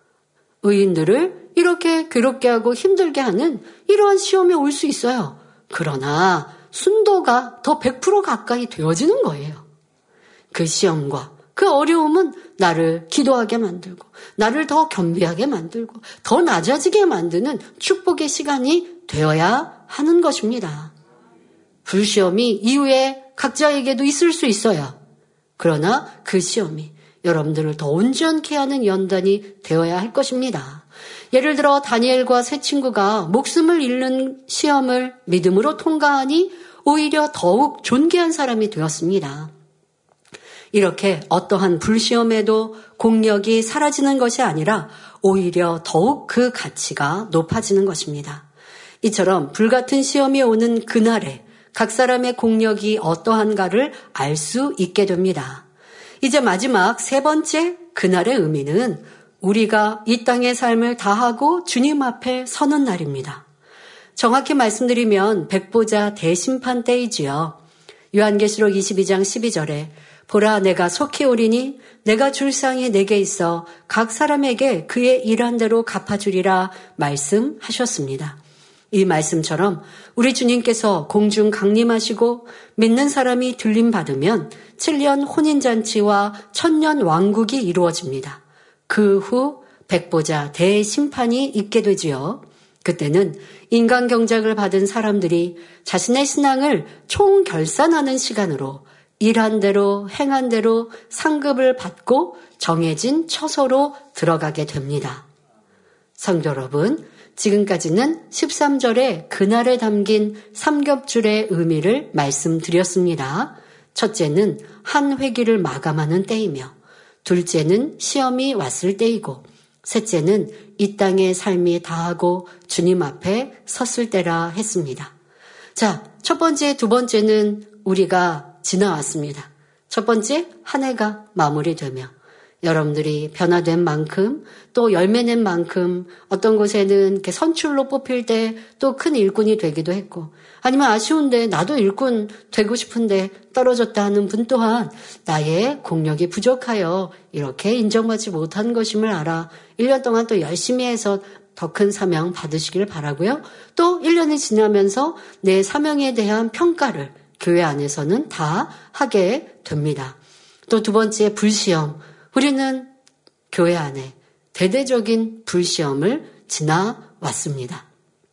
의인들을 이렇게 괴롭게 하고 힘들게 하는 이러한 시험이 올 수 있어요. 그러나 순도가 더 100% 가까이 되어지는 거예요. 그 시험과 그 어려움은 나를 기도하게 만들고 나를 더 겸비하게 만들고 더 낮아지게 만드는 축복의 시간이 되어야 하는 것입니다. 불시험이 이후에 각자에게도 있을 수 있어요. 그러나 그 시험이 여러분들을 더 온전케 하는 연단이 되어야 할 것입니다. 예를 들어 다니엘과 세 친구가 목숨을 잃는 시험을 믿음으로 통과하니 오히려 더욱 존귀한 사람이 되었습니다. 이렇게 어떠한 불시험에도 공력이 사라지는 것이 아니라 오히려 더욱 그 가치가 높아지는 것입니다. 이처럼 불같은 시험이 오는 그날에 각 사람의 공력이 어떠한가를 알 수 있게 됩니다. 이제 마지막 세 번째 그날의 의미는 우리가 이 땅의 삶을 다하고 주님 앞에 서는 날입니다. 정확히 말씀드리면 백보자 대심판 때이지요. 요한계시록 22장 12절에 보라 내가 속히 오리니 내가 줄 상이 내게 있어 각 사람에게 그의 일한 대로 갚아주리라 말씀하셨습니다. 이 말씀처럼 우리 주님께서 공중 강림하시고 믿는 사람이 들림받으면 7년 혼인잔치와 1000년 왕국이 이루어집니다. 그 후 백보자 대심판이 있게 되지요. 그때는 인간 경작을 받은 사람들이 자신의 신앙을 총결산하는 시간으로 일한 대로 행한 대로 상급을 받고 정해진 처소로 들어가게 됩니다. 성도 여러분, 지금까지는 13절에 그날에 담긴 삼겹줄의 의미를 말씀드렸습니다. 첫째는 한 회기를 마감하는 때이며 둘째는 시험이 왔을 때이고 셋째는 이 땅의 삶이 다하고 주님 앞에 섰을 때라 했습니다. 자, 첫 번째, 두 번째는 우리가 지나왔습니다. 첫 번째, 한 해가 마무리되며 여러분들이 변화된 만큼 또 열매낸 만큼 어떤 곳에는 이렇게 선출로 뽑힐 때 또 큰 일꾼이 되기도 했고 아니면 아쉬운데 나도 일꾼 되고 싶은데 떨어졌다 하는 분 또한 나의 공력이 부족하여 이렇게 인정받지 못한 것임을 알아 1년 동안 또 열심히 해서 더 큰 사명 받으시길 바라고요. 또 1년이 지나면서 내 사명에 대한 평가를 교회 안에서는 다 하게 됩니다. 또 두 번째 불시험. 우리는 교회 안에 대대적인 불시험을 지나왔습니다.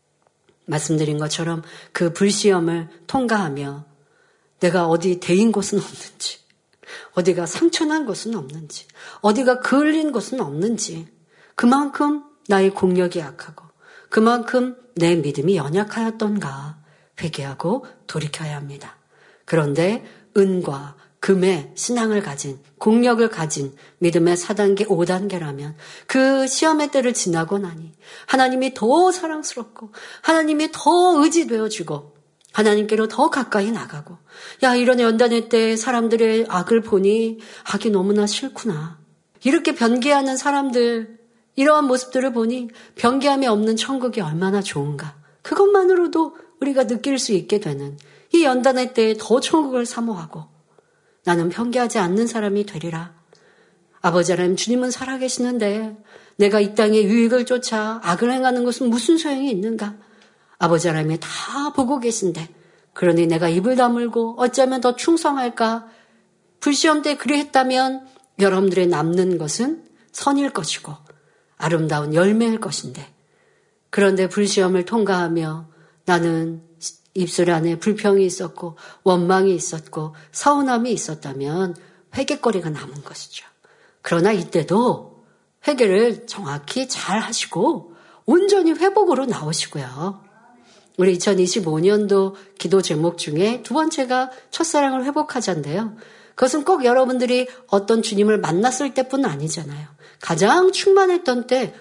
말씀드린 것처럼 그 불시험을 통과하며 내가 어디 데인 곳은 없는지, 어디가 상처난 곳은 없는지, 어디가 그을린 곳은 없는지, 그만큼 나의 공력이 약하고 그만큼 내 믿음이 연약하였던가 회개하고 돌이켜야 합니다. 그런데 은과 금의 신앙을 가진 공력을 가진 믿음의 4단계, 5단계라면 그 시험의 때를 지나고 나니 하나님이 더 사랑스럽고 하나님이 더 의지되어지고 하나님께로 더 가까이 나가고 야 이런 연단의 때 사람들의 악을 보니 악이 너무나 싫구나. 이렇게 변개하는 사람들 이러한 모습들을 보니 변개함이 없는 천국이 얼마나 좋은가. 그것만으로도 우리가 느낄 수 있게 되는 이 연단의 때에 더 천국을 사모하고 나는 변개하지 않는 사람이 되리라. 아버지 하나님 주님은 살아계시는데 내가 이 땅의 유익을 쫓아 악을 행하는 것은 무슨 소용이 있는가. 아버지 하나님이 다 보고 계신데 그러니 내가 입을 다물고 어쩌면 더 충성할까. 불시험 때 그리했다면 여러분들의 남는 것은 선일 것이고 아름다운 열매일 것인데 그런데 불시험을 통과하며 나는 입술 안에 불평이 있었고 원망이 있었고 서운함이 있었다면 회개거리가 남은 것이죠. 그러나 이때도 회개를 정확히 잘 하시고 온전히 회복으로 나오시고요. 우리 2025년도 기도 제목 중에 두 번째가 첫사랑을 회복하자인데요. 그것은 꼭 여러분들이 어떤 주님을 만났을 때뿐 아니잖아요. 가장 충만했던 때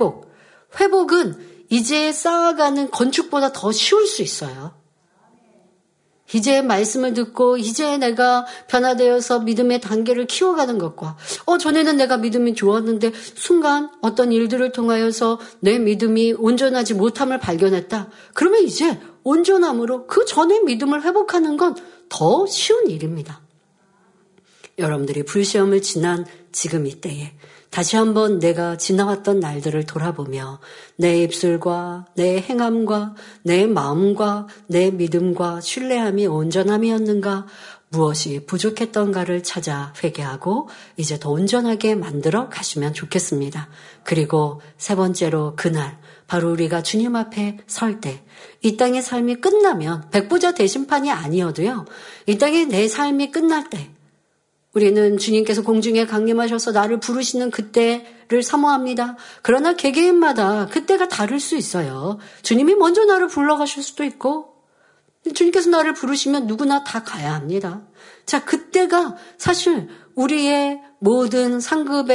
회복은 이제 쌓아가는 건축보다 더 쉬울 수 있어요. 이제 말씀을 듣고 이제 내가 변화되어서 믿음의 단계를 키워가는 것과 전에는 내가 믿음이 좋았는데 순간 어떤 일들을 통하여서 내 믿음이 온전하지 못함을 발견했다. 그러면 이제 온전함으로 그 전에 믿음을 회복하는 건 더 쉬운 일입니다. 여러분들이 불시험을 지난 지금 이때에 다시 한번 내가 지나왔던 날들을 돌아보며 내 입술과 내 행함과 내 마음과 내 믿음과 신뢰함이 온전함이었는가, 무엇이 부족했던가를 찾아 회개하고 이제 더 온전하게 만들어 가시면 좋겠습니다. 그리고 세 번째로 그날 바로 우리가 주님 앞에 설 때 이 땅의 삶이 끝나면 백보자 대심판이 아니어도요, 이 땅에 내 삶이 끝날 때 우리는 주님께서 공중에 강림하셔서 나를 부르시는 그때를 사모합니다. 그러나 개개인마다 그때가 다를 수 있어요. 주님이 먼저 나를 불러가실 수도 있고 주님께서 나를 부르시면 누구나 다 가야 합니다. 자, 그때가 사실 우리의 모든 상급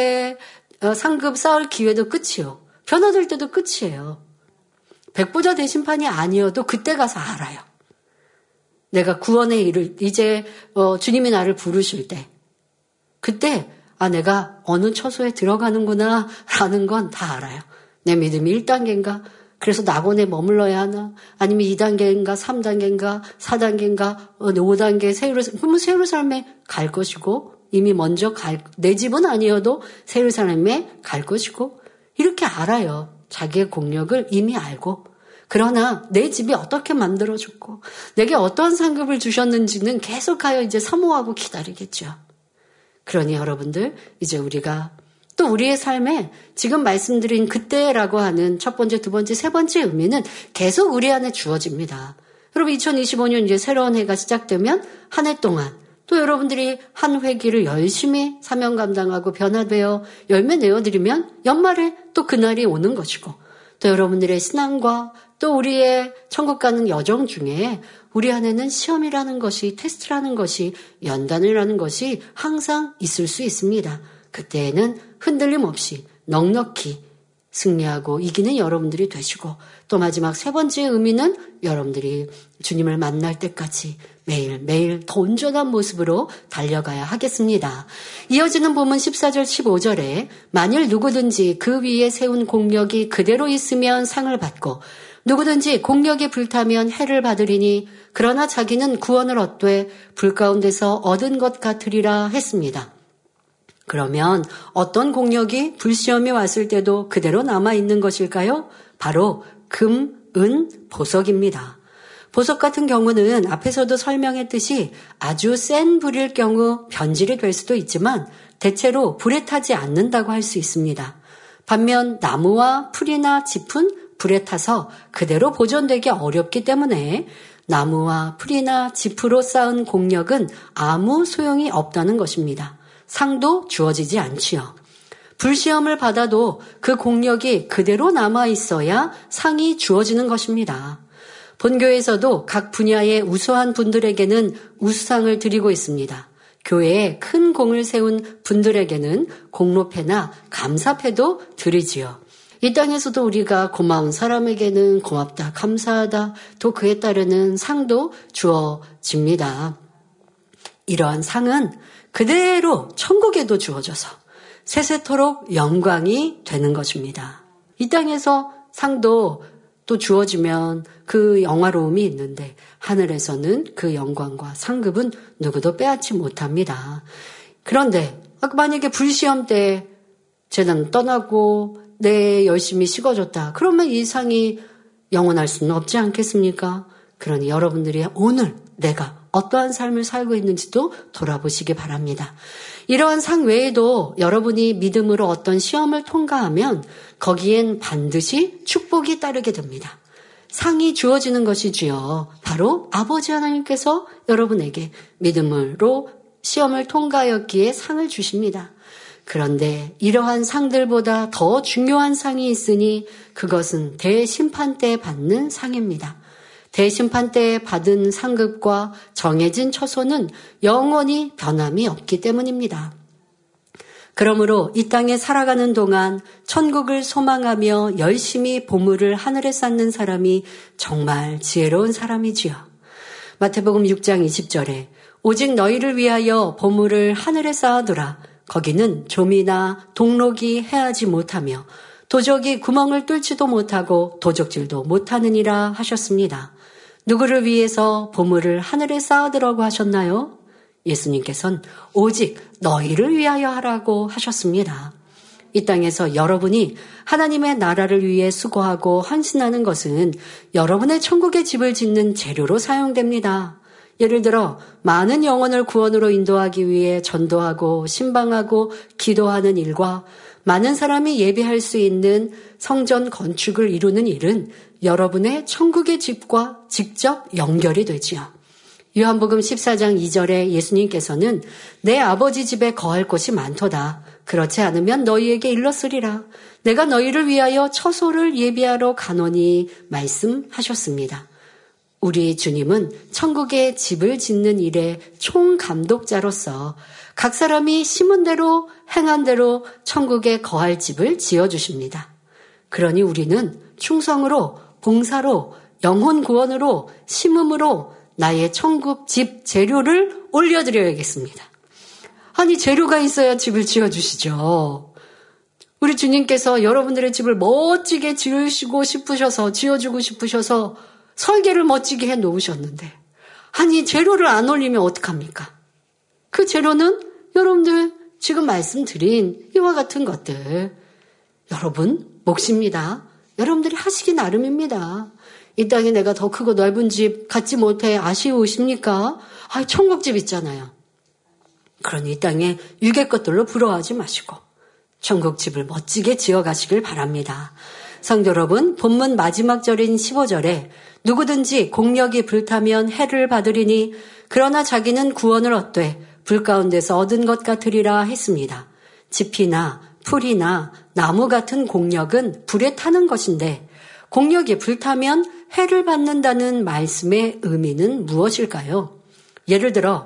쌓을 기회도 끝이요. 변화될 때도 끝이에요. 백보자 대심판이 아니어도 그때 가서 알아요. 내가 구원의 일을 이제 주님이 나를 부르실 때 그때 내가 어느 처소에 들어가는구나 라는 건 다 알아요. 내 믿음이 1단계인가? 그래서 낙원에 머물러야 하나? 아니면 2단계인가? 3단계인가? 4단계인가? 5단계 그러면 새 예루살렘에 갈 것이고 이미 먼저 내 집은 아니어도 새 예루살렘에 갈 것이고 이렇게 알아요. 자기의 공력을 이미 알고. 그러나 내 집이 어떻게 만들어졌고 내게 어떠한 상급을 주셨는지는 계속하여 이제 사모하고 기다리겠죠. 그러니 여러분들 이제 우리가 또 우리의 삶에 지금 말씀드린 그때라고 하는 첫 번째, 두 번째, 세 번째 의미는 계속 우리 안에 주어집니다. 여러분 2025년 이제 새로운 해가 시작되면 한 해 동안 또 여러분들이 한 회기를 열심히 사명 감당하고 변화되어 열매 내어드리면 연말에 또 그날이 오는 것이고 또 여러분들의 신앙과 또 우리의 천국 가는 여정 중에 우리 안에는 시험이라는 것이, 테스트라는 것이, 연단이라는 것이 항상 있을 수 있습니다. 그때에는 흔들림 없이 넉넉히 승리하고 이기는 여러분들이 되시고 또 마지막 세 번째 의미는 여러분들이 주님을 만날 때까지 매일매일 더 온전한 모습으로 달려가야 하겠습니다. 이어지는 본문 14절 15절에 만일 누구든지 그 위에 세운 공력이 그대로 있으면 상을 받고 누구든지 공력이 불타면 해를 받으리니 그러나 자기는 구원을 얻되 불 가운데서 얻은 것 같으리라 했습니다. 그러면 어떤 공력이 불시험이 왔을 때도 그대로 남아있는 것일까요? 바로 금, 은, 보석입니다. 보석 같은 경우는 앞에서도 설명했듯이 아주 센 불일 경우 변질이 될 수도 있지만 대체로 불에 타지 않는다고 할 수 있습니다. 반면 나무와 풀이나 짚은 불에 타서 그대로 보존되기 어렵기 때문에 나무와 풀이나 짚으로 쌓은 공력은 아무 소용이 없다는 것입니다. 상도 주어지지 않지요. 불시험을 받아도 그 공력이 그대로 남아있어야 상이 주어지는 것입니다. 본교에서도 각 분야의 우수한 분들에게는 우수상을 드리고 있습니다. 교회에 큰 공을 세운 분들에게는 공로패나 감사패도 드리지요. 이 땅에서도 우리가 고마운 사람에게는 고맙다, 감사하다, 또 그에 따르는 상도 주어집니다. 이러한 상은 그대로 천국에도 주어져서 세세토록 영광이 되는 것입니다. 이 땅에서 상도 또 주어지면 그 영화로움이 있는데 하늘에서는 그 영광과 상급은 누구도 빼앗지 못합니다. 그런데 만약에 불시험 때 재단 떠나고 내 열심히 식어졌다. 그러면 이 상이 영원할 수는 없지 않겠습니까? 그러니 여러분들이 오늘 내가 어떠한 삶을 살고 있는지도 돌아보시기 바랍니다. 이러한 상 외에도 여러분이 믿음으로 어떤 시험을 통과하면 거기엔 반드시 축복이 따르게 됩니다. 상이 주어지는 것이지요. 바로 아버지 하나님께서 여러분에게 믿음으로 시험을 통과하였기에 상을 주십니다. 그런데 이러한 상들보다 더 중요한 상이 있으니 그것은 대심판 때 받는 상입니다. 대심판 때 받은 상급과 정해진 처소는 영원히 변함이 없기 때문입니다. 그러므로 이 땅에 살아가는 동안 천국을 소망하며 열심히 보물을 하늘에 쌓는 사람이 정말 지혜로운 사람이지요. 마태복음 6장 20절에 오직 너희를 위하여 보물을 하늘에 쌓아두라. 거기는 좀이나 동록이 해하지 못하며 도적이 구멍을 뚫지도 못하고 도적질도 못하느니라 하셨습니다. 누구를 위해서 보물을 하늘에 쌓아두라고 하셨나요? 예수님께서는 오직 너희를 위하여 하라고 하셨습니다. 이 땅에서 여러분이 하나님의 나라를 위해 수고하고 헌신하는 것은 여러분의 천국의 집을 짓는 재료로 사용됩니다. 예를 들어 많은 영혼을 구원으로 인도하기 위해 전도하고 신방하고 기도하는 일과 많은 사람이 예배할 수 있는 성전 건축을 이루는 일은 여러분의 천국의 집과 직접 연결이 되지요. 요한복음 14장 2절에 예수님께서는 내 아버지 집에 거할 곳이 많도다. 그렇지 않으면 너희에게 일렀으리라. 내가 너희를 위하여 처소를 예비하러 가노니 말씀하셨습니다. 우리 주님은 천국의 집을 짓는 일의 총감독자로서 각 사람이 심은 대로 행한 대로 천국에 거할 집을 지어주십니다. 그러니 우리는 충성으로, 봉사로, 영혼 구원으로, 심음으로 나의 천국 집 재료를 올려드려야겠습니다. 아니, 재료가 있어야 집을 지어주시죠. 우리 주님께서 여러분들의 집을 멋지게 지으시고 싶으셔서, 지어주고 싶으셔서 설계를 멋지게 해 놓으셨는데, 아니, 재료를 안 올리면 어떡합니까? 그 재료는 여러분들 지금 말씀드린 이와 같은 것들, 여러분 몫입니다. 여러분들이 하시기 나름입니다. 이 땅에 내가 더 크고 넓은 집 갖지 못해 아쉬우십니까? 천국집 있잖아요. 그러니 이 땅에 육의 것들로 부러워하지 마시고 천국집을 멋지게 지어가시길 바랍니다. 성도 여러분, 본문 마지막 절인 15절에 누구든지 공력이 불타면 해를 받으리니 그러나 자기는 구원을 얻되 불 가운데서 얻은 것 같으리라 했습니다. 짚이나 풀이나 나무 같은 공력은 불에 타는 것인데 공력이 불타면 해를 받는다는 말씀의 의미는 무엇일까요? 예를 들어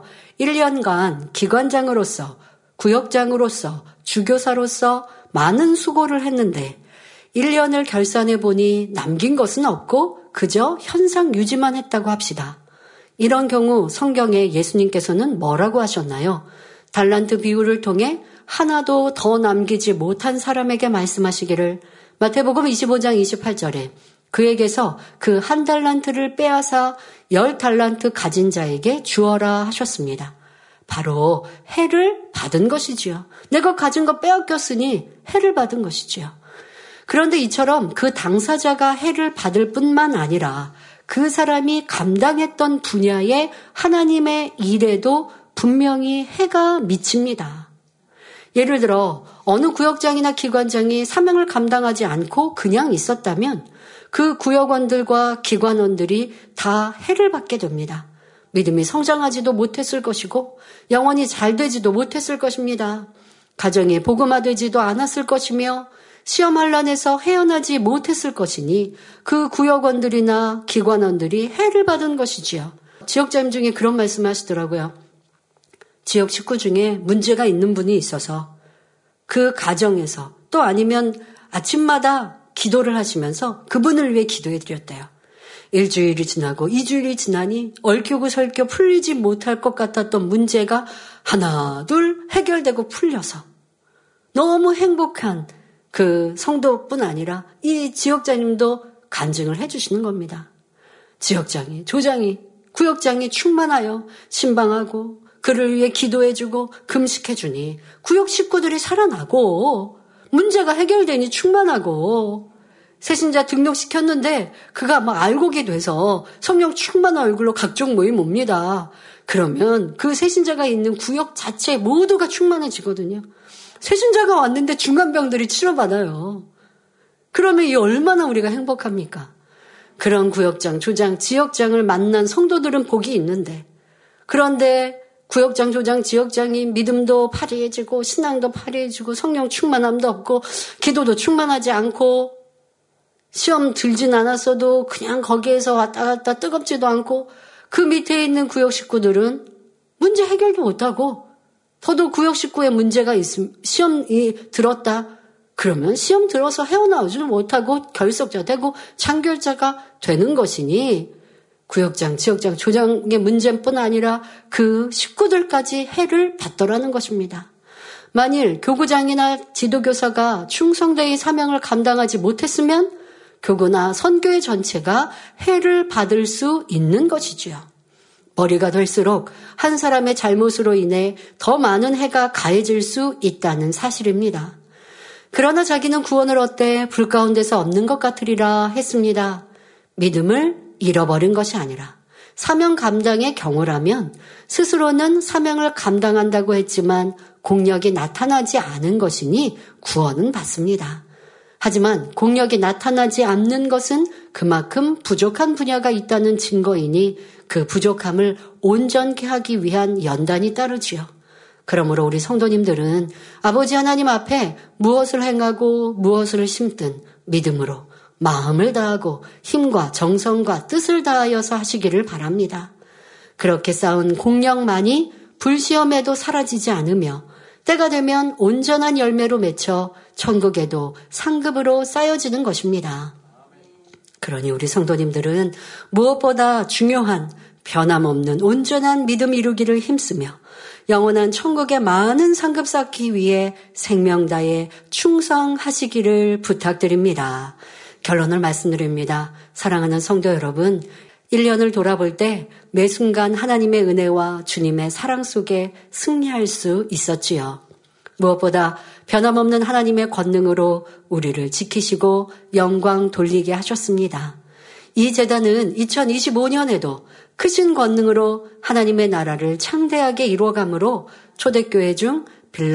1년간 기관장으로서, 구역장으로서, 주교사로서 많은 수고를 했는데 1년을 결산해 보니 남긴 것은 없고 그저 현상 유지만 했다고 합시다. 이런 경우 성경에 예수님께서는 뭐라고 하셨나요? 달란트 비유를 통해 하나도 더 남기지 못한 사람에게 말씀하시기를 마태복음 25장 28절에 그에게서 그 1달란트를 빼앗아 10달란트 가진 자에게 주어라 하셨습니다. 바로 해를 받은 것이지요. 내가 가진 거 빼앗겼으니 해를 받은 것이지요. 그런데 이처럼 그 당사자가 해를 받을 뿐만 아니라 그 사람이 감당했던 분야의 하나님의 일에도 분명히 해가 미칩니다. 예를 들어 어느 구역장이나 기관장이 사명을 감당하지 않고 그냥 있었다면 그 구역원들과 기관원들이 다 해를 받게 됩니다. 믿음이 성장하지도 못했을 것이고 영혼이 잘 되지도 못했을 것입니다. 가정이 복음화되지도 않았을 것이며 시험 환란에서 헤어나지 못했을 것이니 그 구역원들이나 기관원들이 해를 받은 것이지요. 지역자님 중에 그런 말씀하시더라고요. 지역 식구 중에 문제가 있는 분이 있어서 그 가정에서 또 아니면 아침마다 기도를 하시면서 그분을 위해 기도해 드렸대요. 일주일이 지나고 2주일이 지나니 얽히고 설켜 풀리지 못할 것 같았던 문제가 하나 둘 해결되고 풀려서 너무 행복한 그 성도뿐 아니라 이 지역장님도 간증을 해주시는 겁니다. 지역장이, 조장이, 구역장이 충만하여 신방하고 그를 위해 기도해주고 금식해주니 구역 식구들이 살아나고 문제가 해결되니 충만하고 새신자 등록시켰는데 그가 막 알고게 돼서 성령 충만한 얼굴로 각종 모임 옵니다. 그러면 그 새신자가 있는 구역 자체 모두가 충만해지거든요. 새신자가 왔는데 중간병들이 치료받아요. 그러면 이 얼마나 우리가 행복합니까? 그런 구역장, 조장, 지역장을 만난 성도들은 복이 있는데 그런데 구역장, 조장, 지역장이 믿음도 파리해지고 신앙도 파리해지고 성령 충만함도 없고 기도도 충만하지 않고 시험 들진 않았어도 그냥 거기에서 왔다 갔다 뜨겁지도 않고 그 밑에 있는 구역 식구들은 문제 해결도 못하고 더더욱 구역 식구에 문제가 있으면 시험이 들었다. 그러면 시험 들어서 헤어나오지도 못하고 결석자 되고 창결자가 되는 것이니 구역장, 지역장, 조장의 문제뿐 아니라 그 식구들까지 해를 받더라는 것입니다. 만일 교구장이나 지도교사가 충성되이 사명을 감당하지 못했으면 교구나 선교회 전체가 해를 받을 수 있는 것이지요. 머리가 될수록 한 사람의 잘못으로 인해 더 많은 해가 가해질 수 있다는 사실입니다. 그러나 자기는 구원을 얻되 불 가운데서 없는 것 같으리라 했습니다. 믿음을 잃어버린 것이 아니라 사명 감당의 경우라면 스스로는 사명을 감당한다고 했지만 공력이 나타나지 않은 것이니 구원은 받습니다. 하지만 공력이 나타나지 않는 것은 그만큼 부족한 분야가 있다는 증거이니 그 부족함을 온전케 하기 위한 연단이 따르지요. 그러므로 우리 성도님들은 아버지 하나님 앞에 무엇을 행하고 무엇을 심든 믿음으로 마음을 다하고 힘과 정성과 뜻을 다하여서 하시기를 바랍니다. 그렇게 쌓은 공력만이 불시험에도 사라지지 않으며 때가 되면 온전한 열매로 맺혀 천국에도 상급으로 쌓여지는 것입니다. 그러니 우리 성도님들은 무엇보다 중요한 변함없는 온전한 믿음 이루기를 힘쓰며 영원한 천국의 많은 상급 쌓기 위해 생명 다해 충성하시기를 부탁드립니다. 결론을 말씀드립니다. 사랑하는 성도 여러분, 1년을 돌아볼 때 매 순간 하나님의 은혜와 주님의 사랑 속에 승리할 수 있었지요. 무엇보다 변함없는 하나님의 권능으로 우리를 지키시고 영광 돌리게 하셨습니다. 이 제단은 2025년에도 크신 권능으로 하나님의 나라를 창대하게 이루어가므로 초대교회 중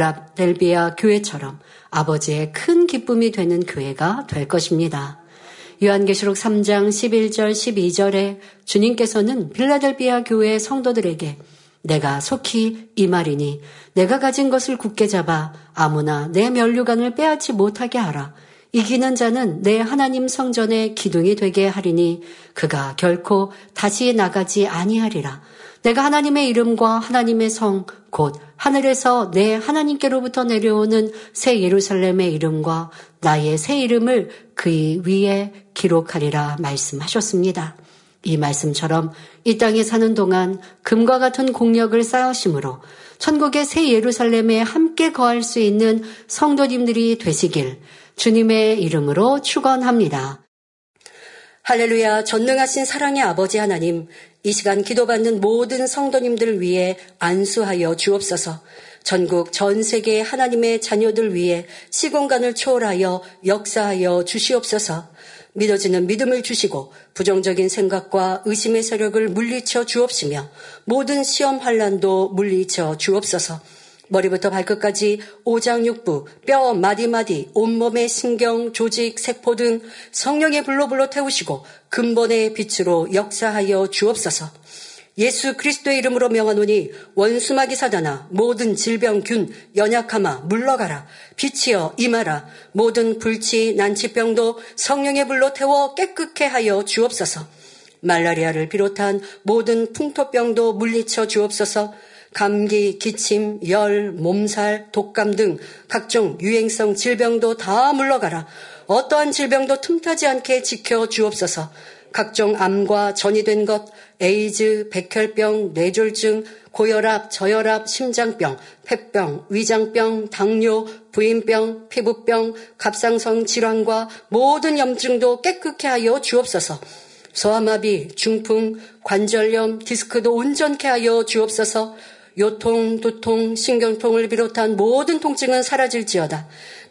필라델비아 교회처럼 아버지의 큰 기쁨이 되는 교회가 될 것입니다. 요한계시록 3장 11절 12절에 주님께서는 필라델비아 교회 성도들에게 내가 속히 이 말이니 내가 가진 것을 굳게 잡아 아무나 내 면류관을 빼앗지 못하게 하라. 이기는 자는 내 하나님 성전의 기둥이 되게 하리니 그가 결코 다시 나가지 아니하리라. 내가 하나님의 이름과 하나님의 성 곧 하늘에서 내 하나님께로부터 내려오는 새 예루살렘의 이름과 나의 새 이름을 그 위에 기록하리라 말씀하셨습니다. 이 말씀처럼 이 땅에 사는 동안 금과 같은 공력을 쌓으심으로 천국의 새 예루살렘에 함께 거할 수 있는 성도님들이 되시길 주님의 이름으로 축원합니다. 할렐루야. 전능하신 사랑의 아버지 하나님, 이 시간 기도받는 모든 성도님들을 위해 안수하여 주옵소서. 전국 전 세계 하나님의 자녀들 위해 시공간을 초월하여 역사하여 주시옵소서. 믿어지는 믿음을 주시고 부정적인 생각과 의심의 세력을 물리쳐 주옵시며 모든 시험 환난도 물리쳐 주옵소서. 머리부터 발끝까지 오장육부, 뼈, 마디마디, 온몸의 신경, 조직, 세포 등 성령의 불로 태우시고 근본의 빛으로 역사하여 주옵소서. 예수 그리스도의 이름으로 명하노니 원수마귀 사단아 모든 질병균 연약함아 물러가라. 빛이여 임하라. 모든 불치 난치병도 성령의 불로 태워 깨끗게 하여 주옵소서. 말라리아를 비롯한 모든 풍토병도 물리쳐 주옵소서. 감기, 기침, 열, 몸살, 독감 등 각종 유행성 질병도 다 물러가라. 어떠한 질병도 틈타지 않게 지켜 주옵소서. 각종 암과 전이된 것, 에이즈, 백혈병, 뇌졸중, 고혈압, 저혈압, 심장병, 폐병, 위장병, 당뇨, 부인병, 피부병, 갑상선 질환과 모든 염증도 깨끗게 하여 주옵소서. 소아마비, 중풍, 관절염, 디스크도 온전케 하여 주옵소서. 요통, 두통, 신경통을 비롯한 모든 통증은 사라질지어다.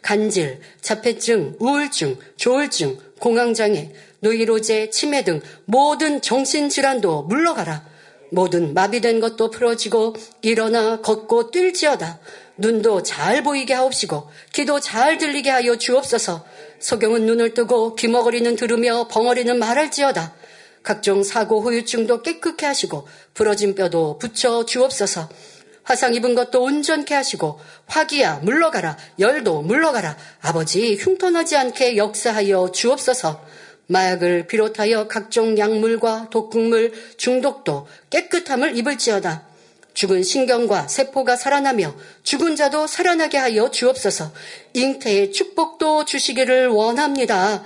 간질, 자폐증, 우울증, 조울증, 공황장애, 노이로제, 치매 등 모든 정신질환도 물러가라. 모든 마비된 것도 풀어지고 일어나 걷고 뛸지어다. 눈도 잘 보이게 하옵시고 귀도 잘 들리게 하여 주옵소서. 소경은 눈을 뜨고 귀머거리는 들으며 벙어리는 말할지어다. 각종 사고 후유증도 깨끗게 하시고 부러진 뼈도 붙여 주옵소서. 화상 입은 것도 온전케 하시고 화기야 물러가라. 열도 물러가라. 아버지 흉터나지 않게 역사하여 주옵소서. 마약을 비롯하여 각종 약물과 독극물 중독도 깨끗함을 입을지어다. 죽은 신경과 세포가 살아나며 죽은 자도 살아나게 하여 주옵소서. 잉태의 축복도 주시기를 원합니다.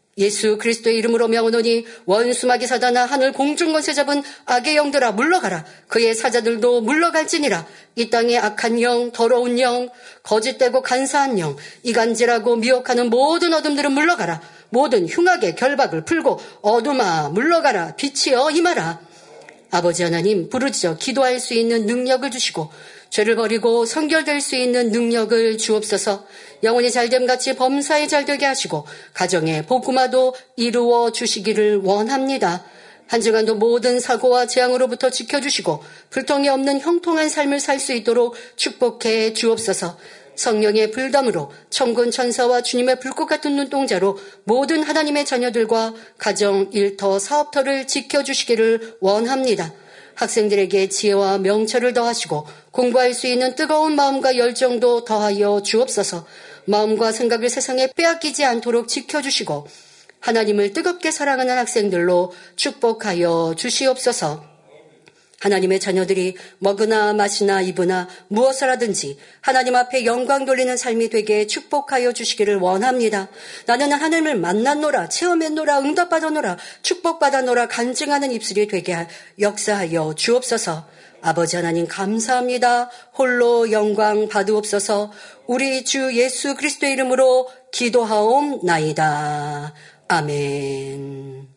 예수 그리스도의 이름으로 명하노니 원수마귀 사단아 하늘 공중권세 잡은 악의 영들아 물러가라. 그의 사자들도 물러갈지니라. 이 땅의 악한 영, 더러운 영, 거짓되고 간사한 영, 이간질하고 미혹하는 모든 어둠들은 물러가라. 모든 흉악의 결박을 풀고 어둠아 물러가라. 빛이여 임하라. 아버지 하나님, 부르짖어 기도할 수 있는 능력을 주시고 죄를 버리고 성결될 수 있는 능력을 주옵소서. 영혼이 잘됨같이 범사에 잘되게 하시고 가정의 복음화도 이루어 주시기를 원합니다. 한 주간도 모든 사고와 재앙으로부터 지켜주시고 불통이 없는 형통한 삶을 살 수 있도록 축복해 주옵소서. 성령의 불담으로 천군 천사와 주님의 불꽃 같은 눈동자로 모든 하나님의 자녀들과 가정, 일터, 사업터를 지켜주시기를 원합니다. 학생들에게 지혜와 명철을 더하시고 공부할 수 있는 뜨거운 마음과 열정도 더하여 주옵소서. 마음과 생각을 세상에 빼앗기지 않도록 지켜주시고 하나님을 뜨겁게 사랑하는 학생들로 축복하여 주시옵소서. 하나님의 자녀들이 먹으나 마시나 입으나 무엇을 하든지 하나님 앞에 영광 돌리는 삶이 되게 축복하여 주시기를 원합니다. 나는 하나님을 만났노라, 체험했노라, 응답받았노라, 축복받았노라 간증하는 입술이 되게 역사하여 주옵소서. 아버지 하나님 감사합니다. 홀로 영광 받으옵소서. 우리 주 예수 그리스도의 이름으로 기도하옵나이다. 아멘.